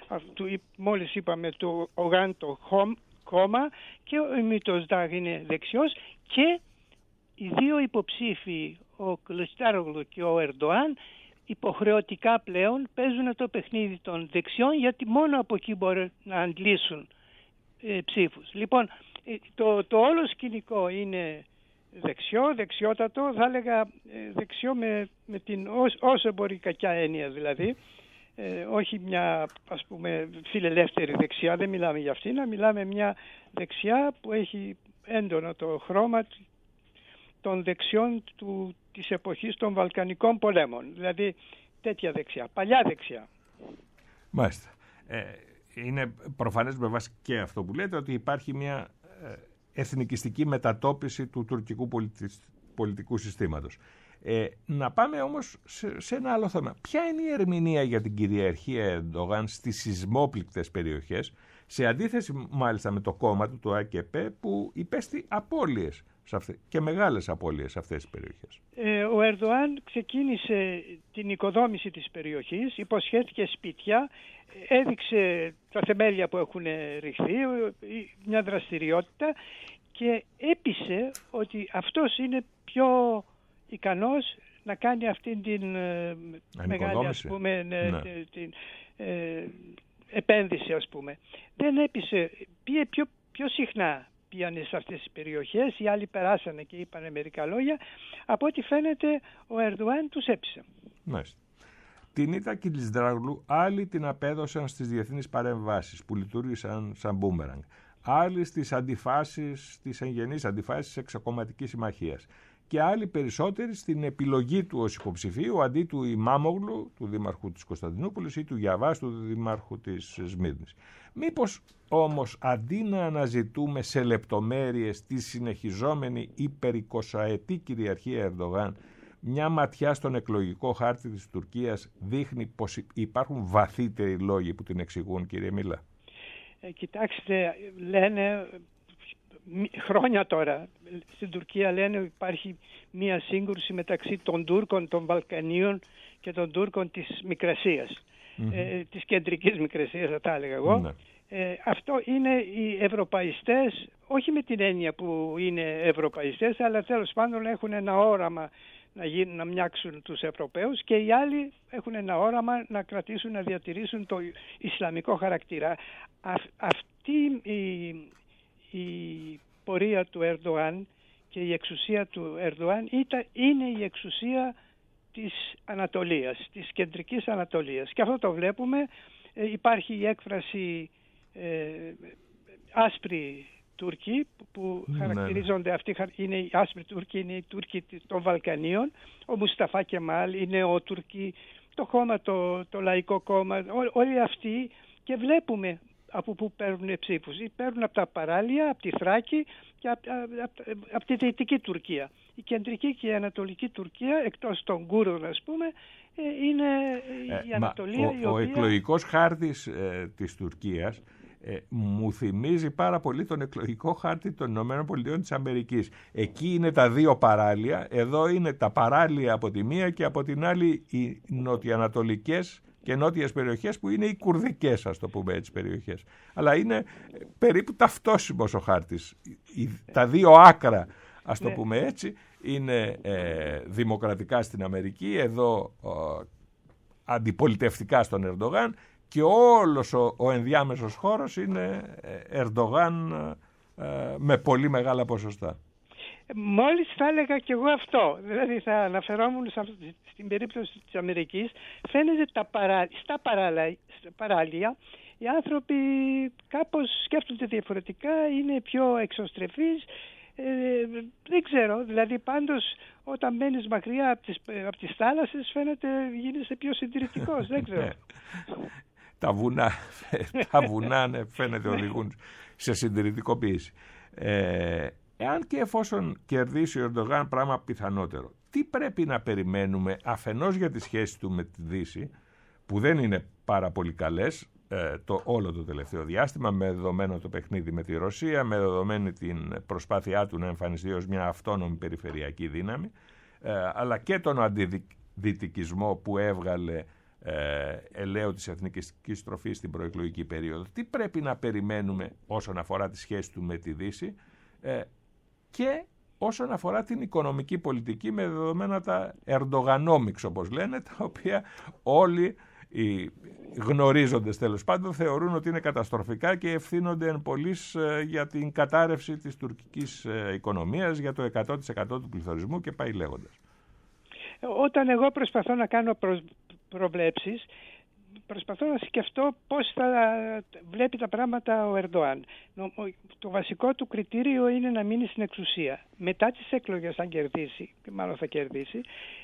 μόλις είπαμε του Ογάν το κόμμα, και ο Μητοσδάγ είναι δεξιός, και οι δύο υποψήφοι, ο Κλιστάρογλου και ο Ερντοάν, υποχρεωτικά πλέον παίζουν το παιχνίδι των δεξιών, γιατί μόνο από εκεί μπορούν να αντλήσουν ψήφους. Λοιπόν, το όλο σκηνικό είναι δεξιότατο, θα έλεγα δεξιό με την όσο μπορεί κακιά έννοια, δηλαδή όχι μια, ας πούμε, φιλελεύθερη δεξιά, δεν μιλάμε για αυτήν, μιλάμε μια δεξιά που έχει έντονο το χρώμα των δεξιών της εποχής των Βαλκανικών πολέμων, δηλαδή τέτοια δεξιά, παλιά δεξιά. Μάλιστα. Είναι προφανές με βάση και αυτό που λέτε ότι υπάρχει μια εθνικιστική μετατόπιση του τουρκικού πολιτικού συστήματος. Να πάμε όμως σε ένα άλλο θέμα. Ποια είναι η ερμηνεία για την κυριαρχία Ερντογάν στις σεισμόπληκτες περιοχές, σε αντίθεση μάλιστα με το κόμμα του, το ΑΚΠ, που υπέστη απώλειες και μεγάλες απώλειες σε αυτές τις περιοχές? Ο Ερντοάν ξεκίνησε την οικοδόμηση της περιοχής, υποσχέθηκε σπίτια, έδειξε τα θεμέλια που έχουν ρηχθεί, μια δραστηριότητα, και έπεισε ότι αυτός είναι πιο ικανός να κάνει αυτήν την μεγάλη, ας πούμε, την επένδυση, ας πούμε. Δεν έπεισε, πήγε πιο συχνά, πήγανε σε αυτές τις περιοχές, οι άλλοι περάσανε και είπανε μερικά λόγια. Από ό,τι φαίνεται ο Ερντοάν τους έπεισε. Μάλιστα. Την Ίτα Κιλισδράγλου άλλοι την απέδωσαν στις διεθνείς παρεμβάσεις που λειτουργήσαν σαν μπούμεραγκ. Άλλοι στις αντιφάσεις, στις εγγενείς αντιφάσεις της εξακομματικής συμμαχίας. Και άλλοι περισσότεροι στην επιλογή του ως υποψηφίου αντί του Ιμάμογλου, του δήμαρχου της Κωνσταντινούπολης, ή του Γιαβάς, του δήμαρχου της Σμύρνης. Μήπως όμως αντί να αναζητούμε σε λεπτομέρειες τη συνεχιζόμενη υπερ-20ετή κυριαρχία Ερντογάν, μια ματιά στον εκλογικό χάρτη της Τουρκίας δείχνει πως υπάρχουν βαθύτεροι λόγοι που την εξηγούν, κύριε Μίλα? Κοιτάξτε, λένε χρόνια τώρα στην Τουρκία, λένε ότι υπάρχει μία σύγκρουση μεταξύ των Τούρκων των Βαλκανίων και των Τούρκων της Μικρασίας, της κεντρικής Μικρασίας, θα τα έλεγα εγώ. Αυτό είναι οι ευρωπαϊστές, όχι με την έννοια που είναι ευρωπαϊστές, αλλά τέλος πάντων έχουν ένα όραμα να μοιάξουν τους Ευρωπαίους, και οι άλλοι έχουν ένα όραμα να κρατήσουν, να διατηρήσουν το ισλαμικό χαρακτήρα. Αυτή η πορεία του Ερντοάν και η εξουσία του Ερντοάν είναι η εξουσία της Ανατολίας, της κεντρικής Ανατολίας. Και αυτό το βλέπουμε. Υπάρχει η έκφραση άσπροι Τούρκοι που χαρακτηρίζονται, αυτοί είναι οι άσπροι Τούρκοι, είναι οι Τούρκοι των Βαλκανίων. Ο Μουσταφά Κεμάλ, οι νεότουρκοι, το κόμμα, το Λαϊκό Κόμμα, όλοι αυτοί, και βλέπουμε από πού παίρνουν ψήφους. Παίρνουν από τα παράλια, από τη Θράκη και από τη Δυτική Τουρκία. Η κεντρική και η ανατολική Τουρκία, εκτός των Κούρδων, ας πούμε, είναι η Ανατολία. Ο εκλογικός χάρτης της Τουρκίας μου θυμίζει πάρα πολύ τον εκλογικό χάρτη των ΗΠΑ της Αμερικής. Εκεί είναι τα δύο παράλια, εδώ είναι τα παράλια από τη μία και από την άλλη οι νοτιοανατολικές και νότιες περιοχές που είναι οι κουρδικές, ας το πούμε έτσι, περιοχές. Αλλά είναι περίπου ταυτόσιμος ο χάρτης. Τα δύο άκρα, ας το πούμε έτσι, είναι δημοκρατικά στην Αμερική, εδώ αντιπολιτευτικά στον Ερντογάν, και όλος ο ενδιάμεσος χώρος είναι Ερντογάν με πολύ μεγάλα ποσοστά. Μόλις θα έλεγα και εγώ αυτό, δηλαδή θα αναφερόμουν στην περίπτωση της Αμερικής. Φαίνεται στα παράλια οι άνθρωποι κάπως σκέφτονται διαφορετικά, είναι πιο εξωστρεφείς, δεν ξέρω, δηλαδή πάντως όταν μένεις μακριά από τις θάλασσες φαίνεται γίνεσαι πιο συντηρητικός, δεν ξέρω. Τα βουνά φαίνεται οδηγούν σε συντηρητικοποίηση. Εάν και εφόσον κερδίσει ο Ερντογάν, πράγμα πιθανότερο, τι πρέπει να περιμένουμε αφενός για τη σχέση του με τη Δύση, που δεν είναι πάρα πολύ καλές όλο το τελευταίο διάστημα, με δεδομένο το παιχνίδι με τη Ρωσία, με δεδομένη την προσπάθειά του να εμφανιστεί ως μια αυτόνομη περιφερειακή δύναμη, αλλά και τον αντιδυτικισμό που έβγαλε ελαίο της εθνικιστικής στροφής στην προεκλογική περίοδο. Τι πρέπει να περιμένουμε όσον αφορά τη σχέση του με τη Δύση και όσον αφορά την οικονομική πολιτική, με δεδομένα τα Ερντογανόμιξ, όπως λένε, τα οποία όλοι οι γνωρίζοντες τέλος πάντων θεωρούν ότι είναι καταστροφικά και ευθύνονται εν πολλοίς για την κατάρρευση της τουρκικής οικονομίας, για το 100% του πληθωρισμού και πάει λέγοντας. Όταν εγώ προσπαθώ να κάνω προβλέψεις, προσπαθώ να σκεφτώ πώς θα βλέπει τα πράγματα ο Ερντοάν. Το βασικό του κριτήριο είναι να μείνει στην εξουσία. Μετά τις εκλογές, αν κερδίσει, και μάλλον θα κερδίσει,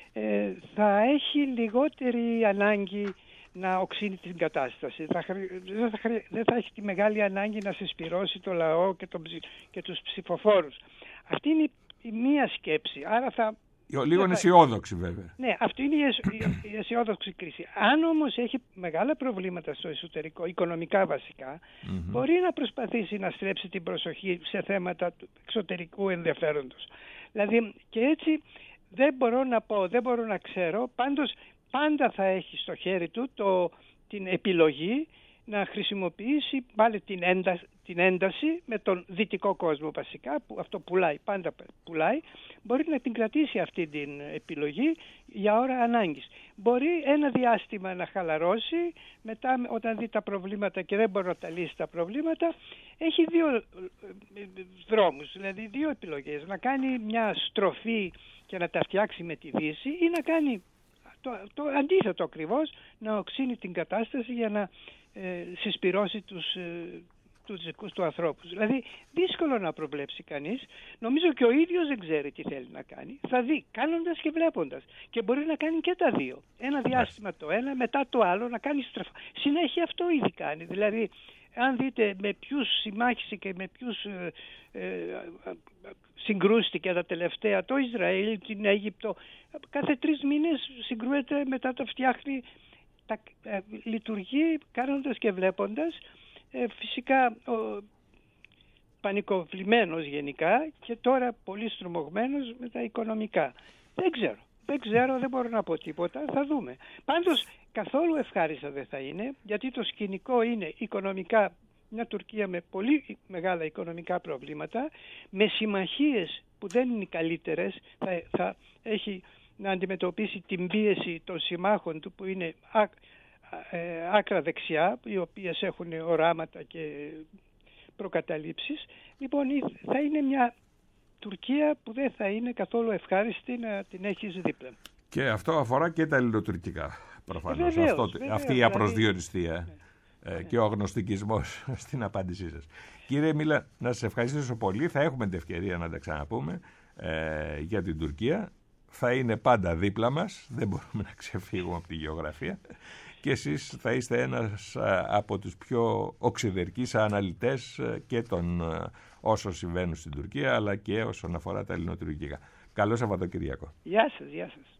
θα έχει λιγότερη ανάγκη να οξύνει την κατάσταση. Δεν θα έχει τη μεγάλη ανάγκη να συσπυρώσει το λαό και τους ψηφοφόρους. Αυτή είναι η μία σκέψη. Άρα λίγο αισιόδοξη βέβαια. Ναι, αυτή είναι η αισιόδοξη κρίση. Αν όμως έχει μεγάλα προβλήματα στο εσωτερικό, οικονομικά βασικά, μπορεί να προσπαθήσει να στρέψει την προσοχή σε θέματα του εξωτερικού ενδιαφέροντος. Δηλαδή, και έτσι δεν μπορώ να ξέρω, πάντως πάντα θα έχει στο χέρι του την επιλογή να χρησιμοποιήσει πάλι την ένταση με τον δυτικό κόσμο βασικά, που αυτό πάντα πουλάει, μπορεί να την κρατήσει αυτή την επιλογή για ώρα ανάγκης. Μπορεί ένα διάστημα να χαλαρώσει, μετά όταν δει τα προβλήματα και δεν μπορεί να τα λύσει τα προβλήματα, έχει δύο δρόμους, δηλαδή δύο επιλογές. Να κάνει μια στροφή και να τα φτιάξει με τη Δύση ή να κάνει το αντίθετο ακριβώς, να οξύνει την κατάσταση για να συσπυρώσει τους δικούς του ανθρώπους. Δηλαδή δύσκολο να προβλέψει κανείς. Νομίζω και ο ίδιος δεν ξέρει τι θέλει να κάνει. Θα δει κάνοντας και βλέποντας. Και μπορεί να κάνει και τα δύο. Ένα διάστημα το ένα, μετά το άλλο, να κάνει στροφή. Συνέχεια αυτό ήδη κάνει. Δηλαδή αν δείτε με ποιους συμμάχισε και με ποιους συγκρούστηκε τα τελευταία, το Ισραήλ, την Αίγυπτο, κάθε 3 μήνες συγκρούεται, μετά το φτιάχνει, λειτουργεί κάνοντας και βλέποντας, φυσικά πανικοβλημένος γενικά και τώρα πολύ στριμωγμένος με τα οικονομικά. Δεν ξέρω, δεν μπορώ να πω τίποτα, θα δούμε. Πάντως καθόλου ευχάριστα δεν θα είναι, γιατί το σκηνικό είναι οικονομικά μια Τουρκία με πολύ μεγάλα οικονομικά προβλήματα, με συμμαχίες που δεν είναι οι καλύτερες, θα έχει να αντιμετωπίσει την πίεση των συμμάχων του που είναι άκρα δεξιά, οι οποίες έχουν οράματα και προκαταλήψεις. Λοιπόν, θα είναι μια Τουρκία που δεν θα είναι καθόλου ευχάριστη να την έχεις δίπλα. Και αυτό αφορά και τα ελληνοτουρκικά προφανώς. Αυτή η απροσδιοριστία και ο αγνωστικισμός στην απάντησή σας. Κύριε Μίλα, να σας ευχαριστήσω πολύ. Θα έχουμε την ευκαιρία να τα ξαναπούμε για την Τουρκία. Θα είναι πάντα δίπλα μας. Δεν μπορούμε να ξεφύγουμε από τη γεωγραφία. Και εσείς θα είστε ένας από τους πιο οξυδερκείς αναλυτές και των όσων συμβαίνουν στην Τουρκία, αλλά και όσον αφορά τα ελληνοτουρκικά. Καλό Σαββατοκυριακό. Γεια σας, γεια σας.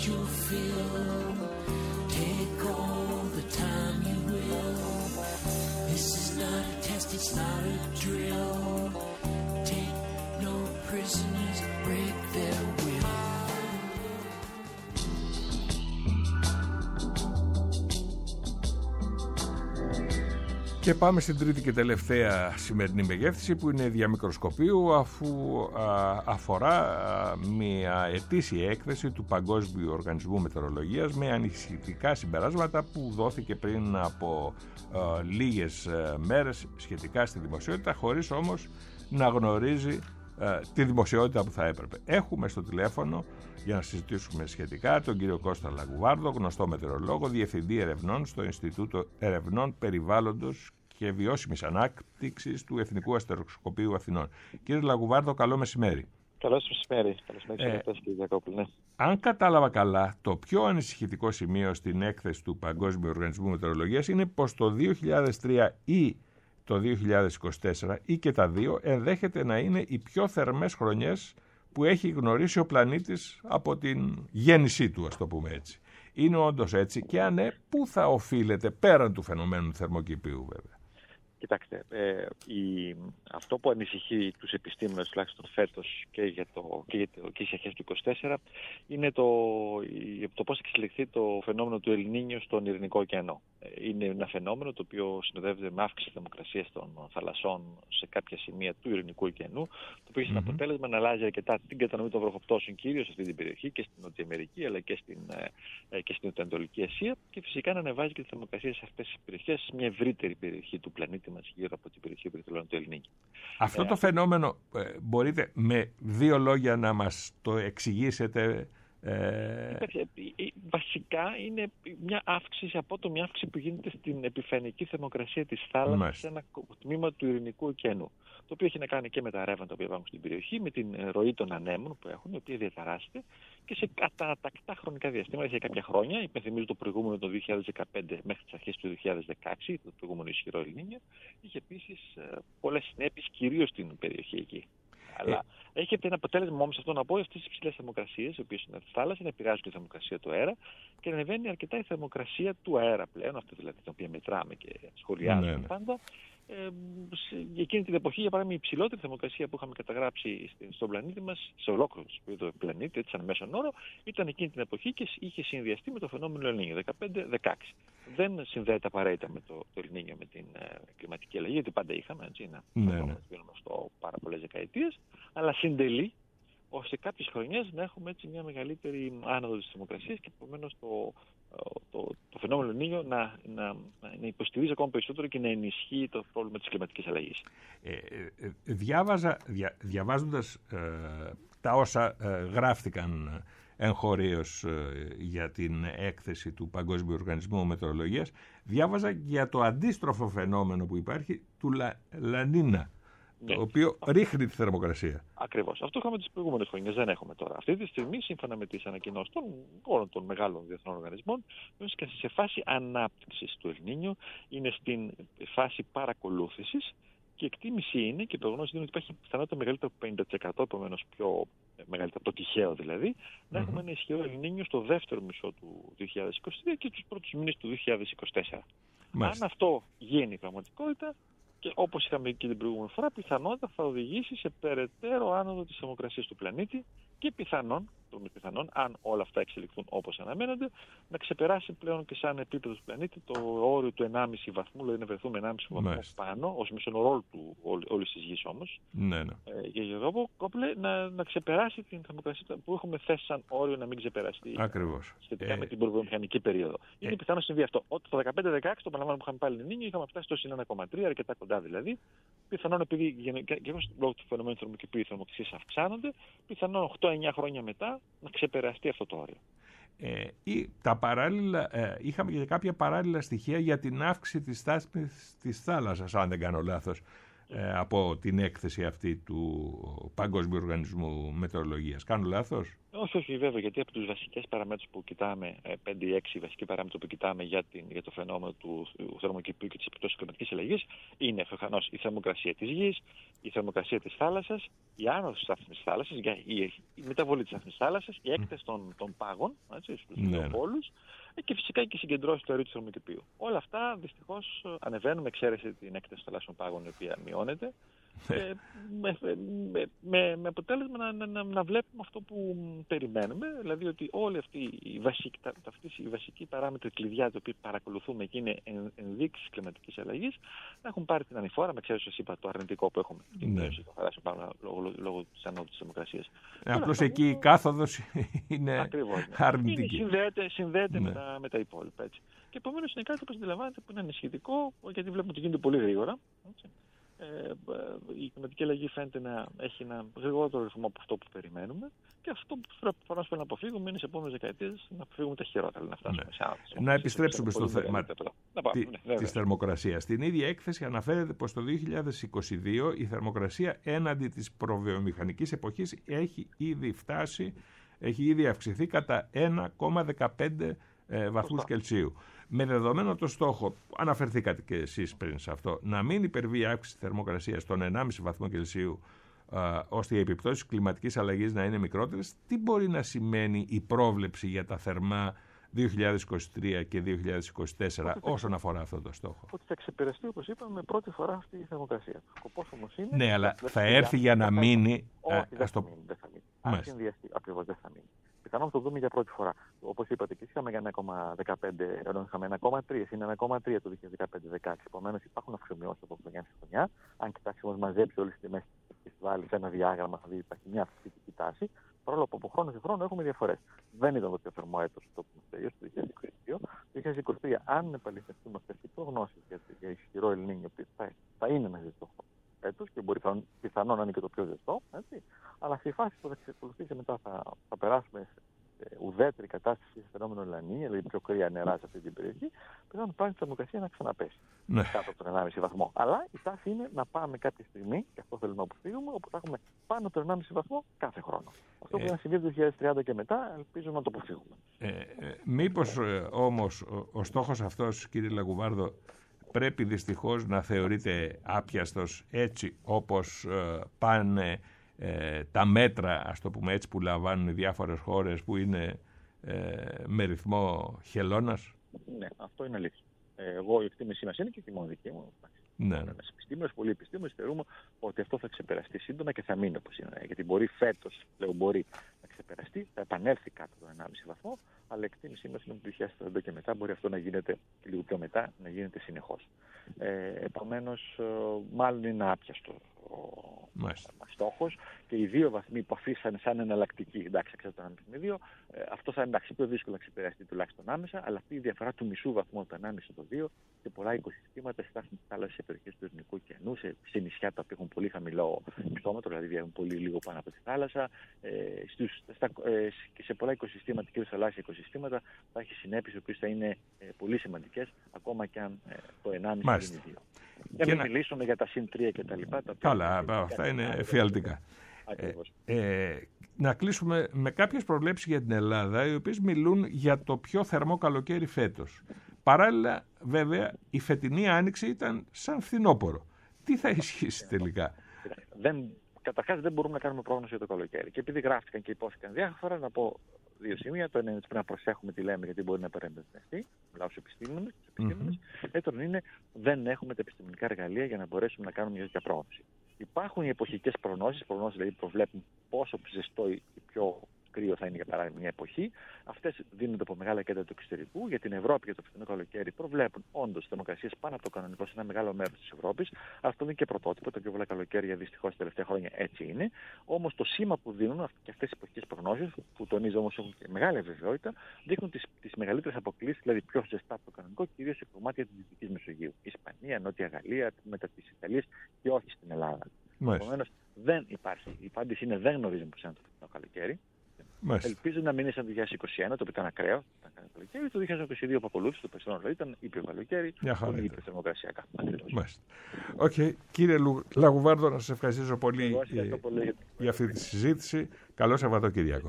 you'll feel. Take all the time you will. This is not a test, it's not a drill. Take no prisoners, break their will. Και πάμε στην τρίτη και τελευταία σημερινή μεγέθυνση, που είναι διαμικροσκοπίου, αφού αφορά μια ετήσια έκθεση του Παγκόσμιου Οργανισμού Μετεωρολογίας με ανησυχητικά συμπεράσματα που δόθηκε πριν από λίγες μέρες σχετικά στη δημοσιότητα, χωρίς όμως να γνωρίζει τη δημοσιότητα που θα έπρεπε. Έχουμε στο τηλέφωνο για να συζητήσουμε σχετικά τον κύριο Κώστα Λαγουβάρδο, γνωστό μετεωρολόγο, Διευθυντή Ερευνών στο Ινστιτούτο Ερευνών Περιβάλλοντος και Βιώσιμης Ανάπτυξης του Εθνικού Αστεροσκοπείου Αθηνών. Κύριε Λαγουβάρδο, καλό μεσημέρι. Καλό μεσημέρι. Κύριε Διακόπουλε. Αν κατάλαβα καλά, το πιο ανησυχητικό σημείο στην έκθεση του Παγκόσμιου Οργανισμού Μετεωρολογίας είναι πως το 2003 ή το 2024 ή και τα δύο ενδέχεται να είναι οι πιο θερμές χρονιές που έχει γνωρίσει ο πλανήτης από την γέννησή του, ας το πούμε έτσι. Είναι όντως έτσι, και αν ναι, πού θα οφείλεται πέραν του φαινομένου θερμοκηπίου βέβαια? Κοιτάξτε, αυτό που ανησυχεί τους επιστήμονες τουλάχιστον φέτος και στις αρχές του 2024 είναι το πώς εξελιχθεί το φαινόμενο του Ελνίνιο στον Ειρηνικό ωκεανό. Είναι ένα φαινόμενο το οποίο συνοδεύεται με αύξηση θερμοκρασίας των θαλασσών σε κάποια σημεία του Ειρηνικού ωκεανού, το οποίο έχει ένα αποτέλεσμα να αλλάζει αρκετά την κατανομή των βροχοπτώσεων, κυρίως σε αυτή την περιοχή και στην Νότια Αμερική αλλά και στην Νοτιοανατολική Ασία, και φυσικά να ανεβάζει και τη θερμοκρασία σε αυτές τις περιοχές, σε μια ευρύτερη περιοχή του πλανήτη μας γύρω από την περιοχή που του Ελνίνιο. Αυτό το φαινόμενο μπορείτε με δύο λόγια να μας το εξηγήσετε? Βασικά είναι μια απότομη αύξηση που γίνεται στην επιφανειακή θερμοκρασία της θάλασσας σε ένα τμήμα του Ειρηνικού ωκεανού, το οποίο έχει να κάνει και με τα ρεύματα που υπάρχουν στην περιοχή, με την ροή των ανέμων που έχουν, η οποία διαταράσσεται, και σε κατατακτά χρονικά διαστήματα, σε κάποια χρόνια. Υπενθυμίζω το προηγούμενο το 2015 μέχρι τις αρχές του 2016, το προηγούμενο ισχυρό Ελνίνιο, είχε επίσης πολλές συνέπειες, κυρίως στην περιοχή εκεί. Αλλά έχει ένα αποτέλεσμα όμως αυτό, να πω, αυτές τις υψηλές θερμοκρασίες, οι οποίες είναι στη θάλασσα, να επηρεάζουν τη θερμοκρασία του αέρα και να ανεβαίνει αρκετά η θερμοκρασία του αέρα πλέον, αυτή δηλαδή την οποία μετράμε και σχολιάζουμε πάντα. Εκείνη την εποχή, για παράδειγμα, η υψηλότερη θερμοκρασία που είχαμε καταγράψει στον πλανήτη μας, σε ολόκληρο το πλανήτη, έτσι σαν μέσον όρο, ήταν εκείνη την εποχή και είχε συνδυαστεί με το φαινόμενο Ελνίνιο, 15-16. Δεν συνδέεται απαραίτητα με το Ελνίνιο, με την κλιματική αλλαγή, γιατί πάντα είχαμε ένα φαινόμενο στο πάρα πολλές δεκαετίες, αλλά συντελεί ώστε κάποιες χρονιές να έχουμε έτσι μια μεγαλύτερη άνοδο της θερμοκρασίας και επομένως το φαινόμενο Ελνίνιο να υποστηρίζει ακόμα περισσότερο και να ενισχύει το πρόβλημα της κλιματικής αλλαγής. Διαβάζοντας τα όσα γράφτηκαν εγχωρίως για την έκθεση του Παγκόσμιου Οργανισμού Μετεωρολογίας, διάβαζα για το αντίστροφο φαινόμενο που υπάρχει του Λανίνα, το οποίο ρίχνει τη θερμοκρασία. Ακριβώς. Αυτό είχαμε τις προηγούμενες χρονιές, δεν έχουμε τώρα. Αυτή τη στιγμή, σύμφωνα με τις ανακοινώσεις όλων των μεγάλων διεθνών οργανισμών, είμαστε σε φάση ανάπτυξης του Ελνίνιο, είναι στην φάση παρακολούθησης, και η εκτίμηση είναι, και η προγνώση είναι ότι υπάρχει πιθανότητα μεγαλύτερο από 50%, επομένως πιο μεγαλύτερο από το τυχαίο δηλαδή, να έχουμε ένα ισχυρό Ελνίνιο στο δεύτερο μισό του 2023 και τους πρώτους μήνες του 2024. Αν αυτό γίνει πραγματικότητα, και όπως είχαμε και την προηγούμενη φορά, πιθανότατα θα οδηγήσει σε περαιτέρω άνοδο της θερμοκρασίας του πλανήτη και πιθανόν, αν όλα αυτά εξελιχθούν όπως αναμένονται, να ξεπεράσει πλέον και σαν επίπεδο του πλανήτη το όριο του 1,5 βαθμού, δηλαδή να βρεθούμε 1,5 βαθμό πάνω, ως μεσονορόλ του όλης της γης όμως. Για Γιώργο Κόπλε, να ξεπεράσει την θερμοκρασία που έχουμε θέσει σαν όριο να μην ξεπεραστεί. Ακριβώς. Σχετικά με την προβιομηχανική περίοδο. Είναι πιθανό να συμβεί αυτό. Το 15-16, το παραλαμβάνω που είχαμε πάλι Ελνίνιο, είχαμε φτάσει στο συν 1,3, αρκετά κοντά δηλαδή. Πιθανόν, επειδή λόγω του φαινομένου θερμοκηπίου οι θερμοκρασίες αυξάνονται, πιθανόν 8-9 χρόνια μετά να ξεπεραστεί αυτό το όριο. Είχαμε και κάποια παράλληλα στοιχεία για την αύξηση της στάθμης της θάλασσας, αν δεν κάνω λάθος. από την έκθεση αυτή του Παγκόσμιου Οργανισμού Μετεωρολογίας. Κάνω λάθος? Όχι, βέβαια, γιατί από τους βασικές παραμέτρους που κοιτάμε, 5 ή 6 βασικοί παράμετροι που κοιτάμε για το φαινόμενο του θερμοκηπίου και της επιπτώσεις κλιματικής αλλαγής, είναι προφανώς η θερμοκρασία της γης, η θερμοκρασία της θάλασσας, η άνοδος της άφθονης θάλασσας, η μεταβολή της άφθονης θάλασσας, η έκταση των πάγων, στους δύο πόλους, και φυσικά και η συγκεντρώση του αερίου του θερμοκηπίου. Όλα αυτά δυστυχώς ανεβαίνουν, με εξαίρεση την έκταση των θαλάσσιων πάγων, η οποία μειώνεται. Με αποτέλεσμα να βλέπουμε αυτό που περιμένουμε, δηλαδή ότι όλοι αυτοί οι βασικοί παράμετροι κλειδιά, οι οποίοι παρακολουθούμε και είναι ενδείξεις κλιματικής αλλαγής, να έχουν πάρει την ανηφόρα, με εξαίρεση, σας είπα, το αρνητικό που έχουμε, την μείωση των θαλάσσιων πάγων λόγω της ανόδου της θερμοκρασίας. Απλώς εκεί η κάθοδος είναι αρνητική. Συνδέεται με τα υπόλοιπα. Έτσι. Και επομένως είναι κάτι που αντιλαμβάνεται που είναι ανησυχητικό, γιατί βλέπουμε ότι γίνεται πολύ γρήγορα. Έτσι. Η κλιματική αλλαγή φαίνεται να έχει ένα γρηγορότερο ρυθμό από αυτό που περιμένουμε, και αυτό που πρέπει να αποφύγουμε είναι σε επόμενες δεκαετίες να αποφύγουμε τα χειρότερα. Να επιστρέψουμε στο θέμα της θερμοκρασίας. Στην ίδια έκθεση αναφέρεται πως το 2022 η θερμοκρασία έναντι της προβιομηχανικής εποχής έχει ήδη αυξηθεί κατά 1,15 βαθμούς Κελσίου. Με δεδομένο το στόχο, αναφερθήκατε και εσείς πριν σε αυτό, να μην υπερβεί η αύξηση θερμοκρασίας των 1,5 βαθμό Κελσίου, ώστε οι επιπτώσεις κλιματικής αλλαγής να είναι μικρότερες, τι μπορεί να σημαίνει η πρόβλεψη για τα θερμά 2023 και 2024 όσον αφορά αυτό το στόχο? Ότι θα ξεπεραστεί, όπως είπαμε, πρώτη φορά αυτή η θερμοκρασία. Ο σκοπός όμως είναι... Ναι, αλλά θα έρθει για να μείνει... Όχι, δεν θα μείνει. Αν συνδυαστεί, ακριβώς δεν θα μείνει. Πιθανόν το δούμε για πρώτη φορά. Όπως είπατε, και είχαμε για 1,15, ενώ είχαμε 1,3, είναι 1,3 το 2015-2016. Επομένως υπάρχουν αυξομοιώσεις από χρονιά σε χρονιά. Αν κοιτάξει όμως μαζέψει όλες τις τιμές και τις βάλει σε ένα διάγραμμα, θα δει υπάρχει μια αυξητική τάση. Παρόλο που από χρόνο σε χρόνο έχουμε διαφορές. Δεν ήταν το πιο θερμό έτος το που μας τελείωσε το 2022. Το 2023, αν επαληθευτούν αυτές οι προγνώσεις για ισχυρό Ελνίνιο, που θα είναι ένα ζεστό έτος και μπορεί πιθανόν να είναι και το πιο ζεστό, έτσι. Αλλά στη φάση που θα εξακολουθήσει μετά θα περάσουμε σε ουδέτερη κατάσταση σε φαινόμενο Ελνίνιο, δηλαδή πιο κρύα νερά σε αυτή την περιοχή, πιθανόν πάλι η θερμοκρασία να ξαναπέσει κάτω από τον 1,5 βαθμό. Αλλά η τάση είναι να πάμε κάποια στιγμή, και αυτό θέλουμε να αποφύγουμε, όπου θα έχουμε πάνω από τον 1,5 βαθμό κάθε χρόνο. Αυτό που θα συμβεί το 2030 και μετά, ελπίζουμε να το αποφύγουμε. Μήπως όμως ο στόχος αυτός, κύριε Λαγουβάρδο, πρέπει δυστυχώς να θεωρείται άπιαστος, έτσι όπως πάνε τα μέτρα, ας το πούμε έτσι, που λαμβάνουν οι διάφορες χώρες που είναι με ρυθμό χελώνας? Ναι, αυτό είναι αλήθεια. Εγώ η εκτίμησή μας είναι και η μόνο δική μου. Ένας επιστήμονας, πολλοί επιστήμονες θεωρούμε ότι αυτό θα ξεπεραστεί σύντομα και θα μείνει όπως είναι. Γιατί μπορεί φέτος, μπορεί να ξεπεραστεί, θα επανέλθει κάτω από τον 1,5 βαθμό, αλλά η εκτίμησή μας είναι ότι το 2040 και μετά μπορεί αυτό να γίνεται, και λίγο πιο μετά, να γίνεται συνεχώς. Επομένως, μάλλον είναι άπιαστο ο στόχος, και οι 2 βαθμοί που αφήσαν σαν εναλλακτική, εντάξει, εξαρτάται το 1,5 με 2, αυτό θα είναι εντάξει, πιο δύσκολο να ξεπεραστεί τουλάχιστον άμεσα, αλλά αυτή η διαφορά του μισού βαθμού από το 1,5 στο 2 σε πολλά οικοσυστήματα φτάσουν στις θάλασσες, σε περιοχές του Ειρηνικού ωκεανού, σε νησιά τα οποία έχουν πολύ χαμηλό υψόμετρο, δηλαδή βγαίνουν πολύ λίγο πάνω από τη θάλασσα, και σε πολλά οικοσυστήματα, κυρίως θαλάσσια οικοσυστήματα, θα έχει συνέπειες οι οποίες θα είναι πολύ σημαντικές, ακόμα και αν το 1,5 είναι 2. Για να μιλήσουμε για τα συν 3 και τα λοιπά. Καλά, αυτά είναι εφιαλτικά. Να κλείσουμε με κάποιες προβλέψεις για την Ελλάδα, οι οποίες μιλούν για το πιο θερμό καλοκαίρι φέτος. Παράλληλα, βέβαια, η φετινή άνοιξη ήταν σαν φθινόπωρο. Τι θα ισχύσει τελικά? Καταρχάς, δεν μπορούμε να κάνουμε πρόγνωση για το καλοκαίρι. Και επειδή γράφτηκαν και υπόθηκαν διάφορα, να πω 2 σημεία. Το ένα είναι ότι πρέπει να προσέχουμε τι λέμε, γιατί μπορεί να παρεμπεριστεί. Μιλάω στους επιστήμονες. Δεύτερον είναι, δεν έχουμε τα επιστημονικά εργαλεία για να μπορέσουμε να κάνουμε μια τέτοια πρόγνωση. Υπάρχουν οι εποχικές προγνώσεις δηλαδή προβλέπουν πόσο ζεστό ή πιο κρύο θα είναι, για παράδειγμα, μια εποχή. Αυτές δίνονται από μεγάλα κέντρα του εξωτερικού. Για την Ευρώπη, για το φθηνό καλοκαίρι, προβλέπουν όντως θερμοκρασίες πάνω από το κανονικό σε ένα μεγάλο μέρος της Ευρώπης. Αυτό είναι και πρωτότυπο. Τα πιο πολλά καλοκαίρια δυστυχώς τα τελευταία χρόνια έτσι είναι. Όμως το σήμα που δίνουν και αυτές οι εποχικές προγνώσεις, που τονίζω όμως έχουν και μεγάλη αβεβαιότητα, δείχνουν τις μεγαλύτερες αποκλίσεις, δηλαδή πιο ζεστά από το κανονικό, κυρίως σε κομμάτια της Δυτικής Μεσογείου. Ισπανία, Νότια Γαλλία, μετά της Ιταλίας και όχι στην Ελλάδα. Επομένως δεν υπάρχει. Η απάντηση είναι δεν γνωρίζουμε πώς είναι το φθηνό καλοκαίρι. Ελπίζω να μην είναι σαν το 2021, το οποίο ήταν ακραίο. Ήταν καλοκαίρι. Το 2022 που ακολούθησε, το περσινό δηλαδή, ήταν ήπιο καλοκαίρι. Πολύ υπερθερμοκρασιακά. Οκ. Κύριε Λαγουβάρδο, να σας ευχαριστήσω πολύ για αυτή τη συζήτηση. Καλό Σαββατοκύριακο.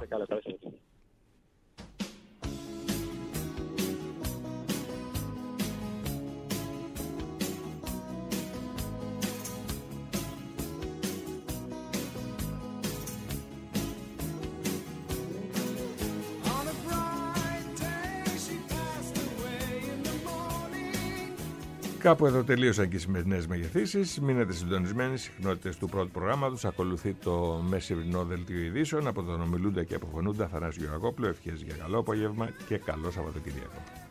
Κάπου εδώ τελείωσαν και οι σημερινές μεγεθύσεις. Μείνετε συντονισμένοι στις συχνότητες του πρώτου προγράμματος. Ακολουθεί το μεσημερινό δελτίο ειδήσεων από τον ομιλούντα και αποφωνούντα Θανάση Γεωργόπουλο. Ευχές για καλό απόγευμα και καλό Σαββατοκύριακο.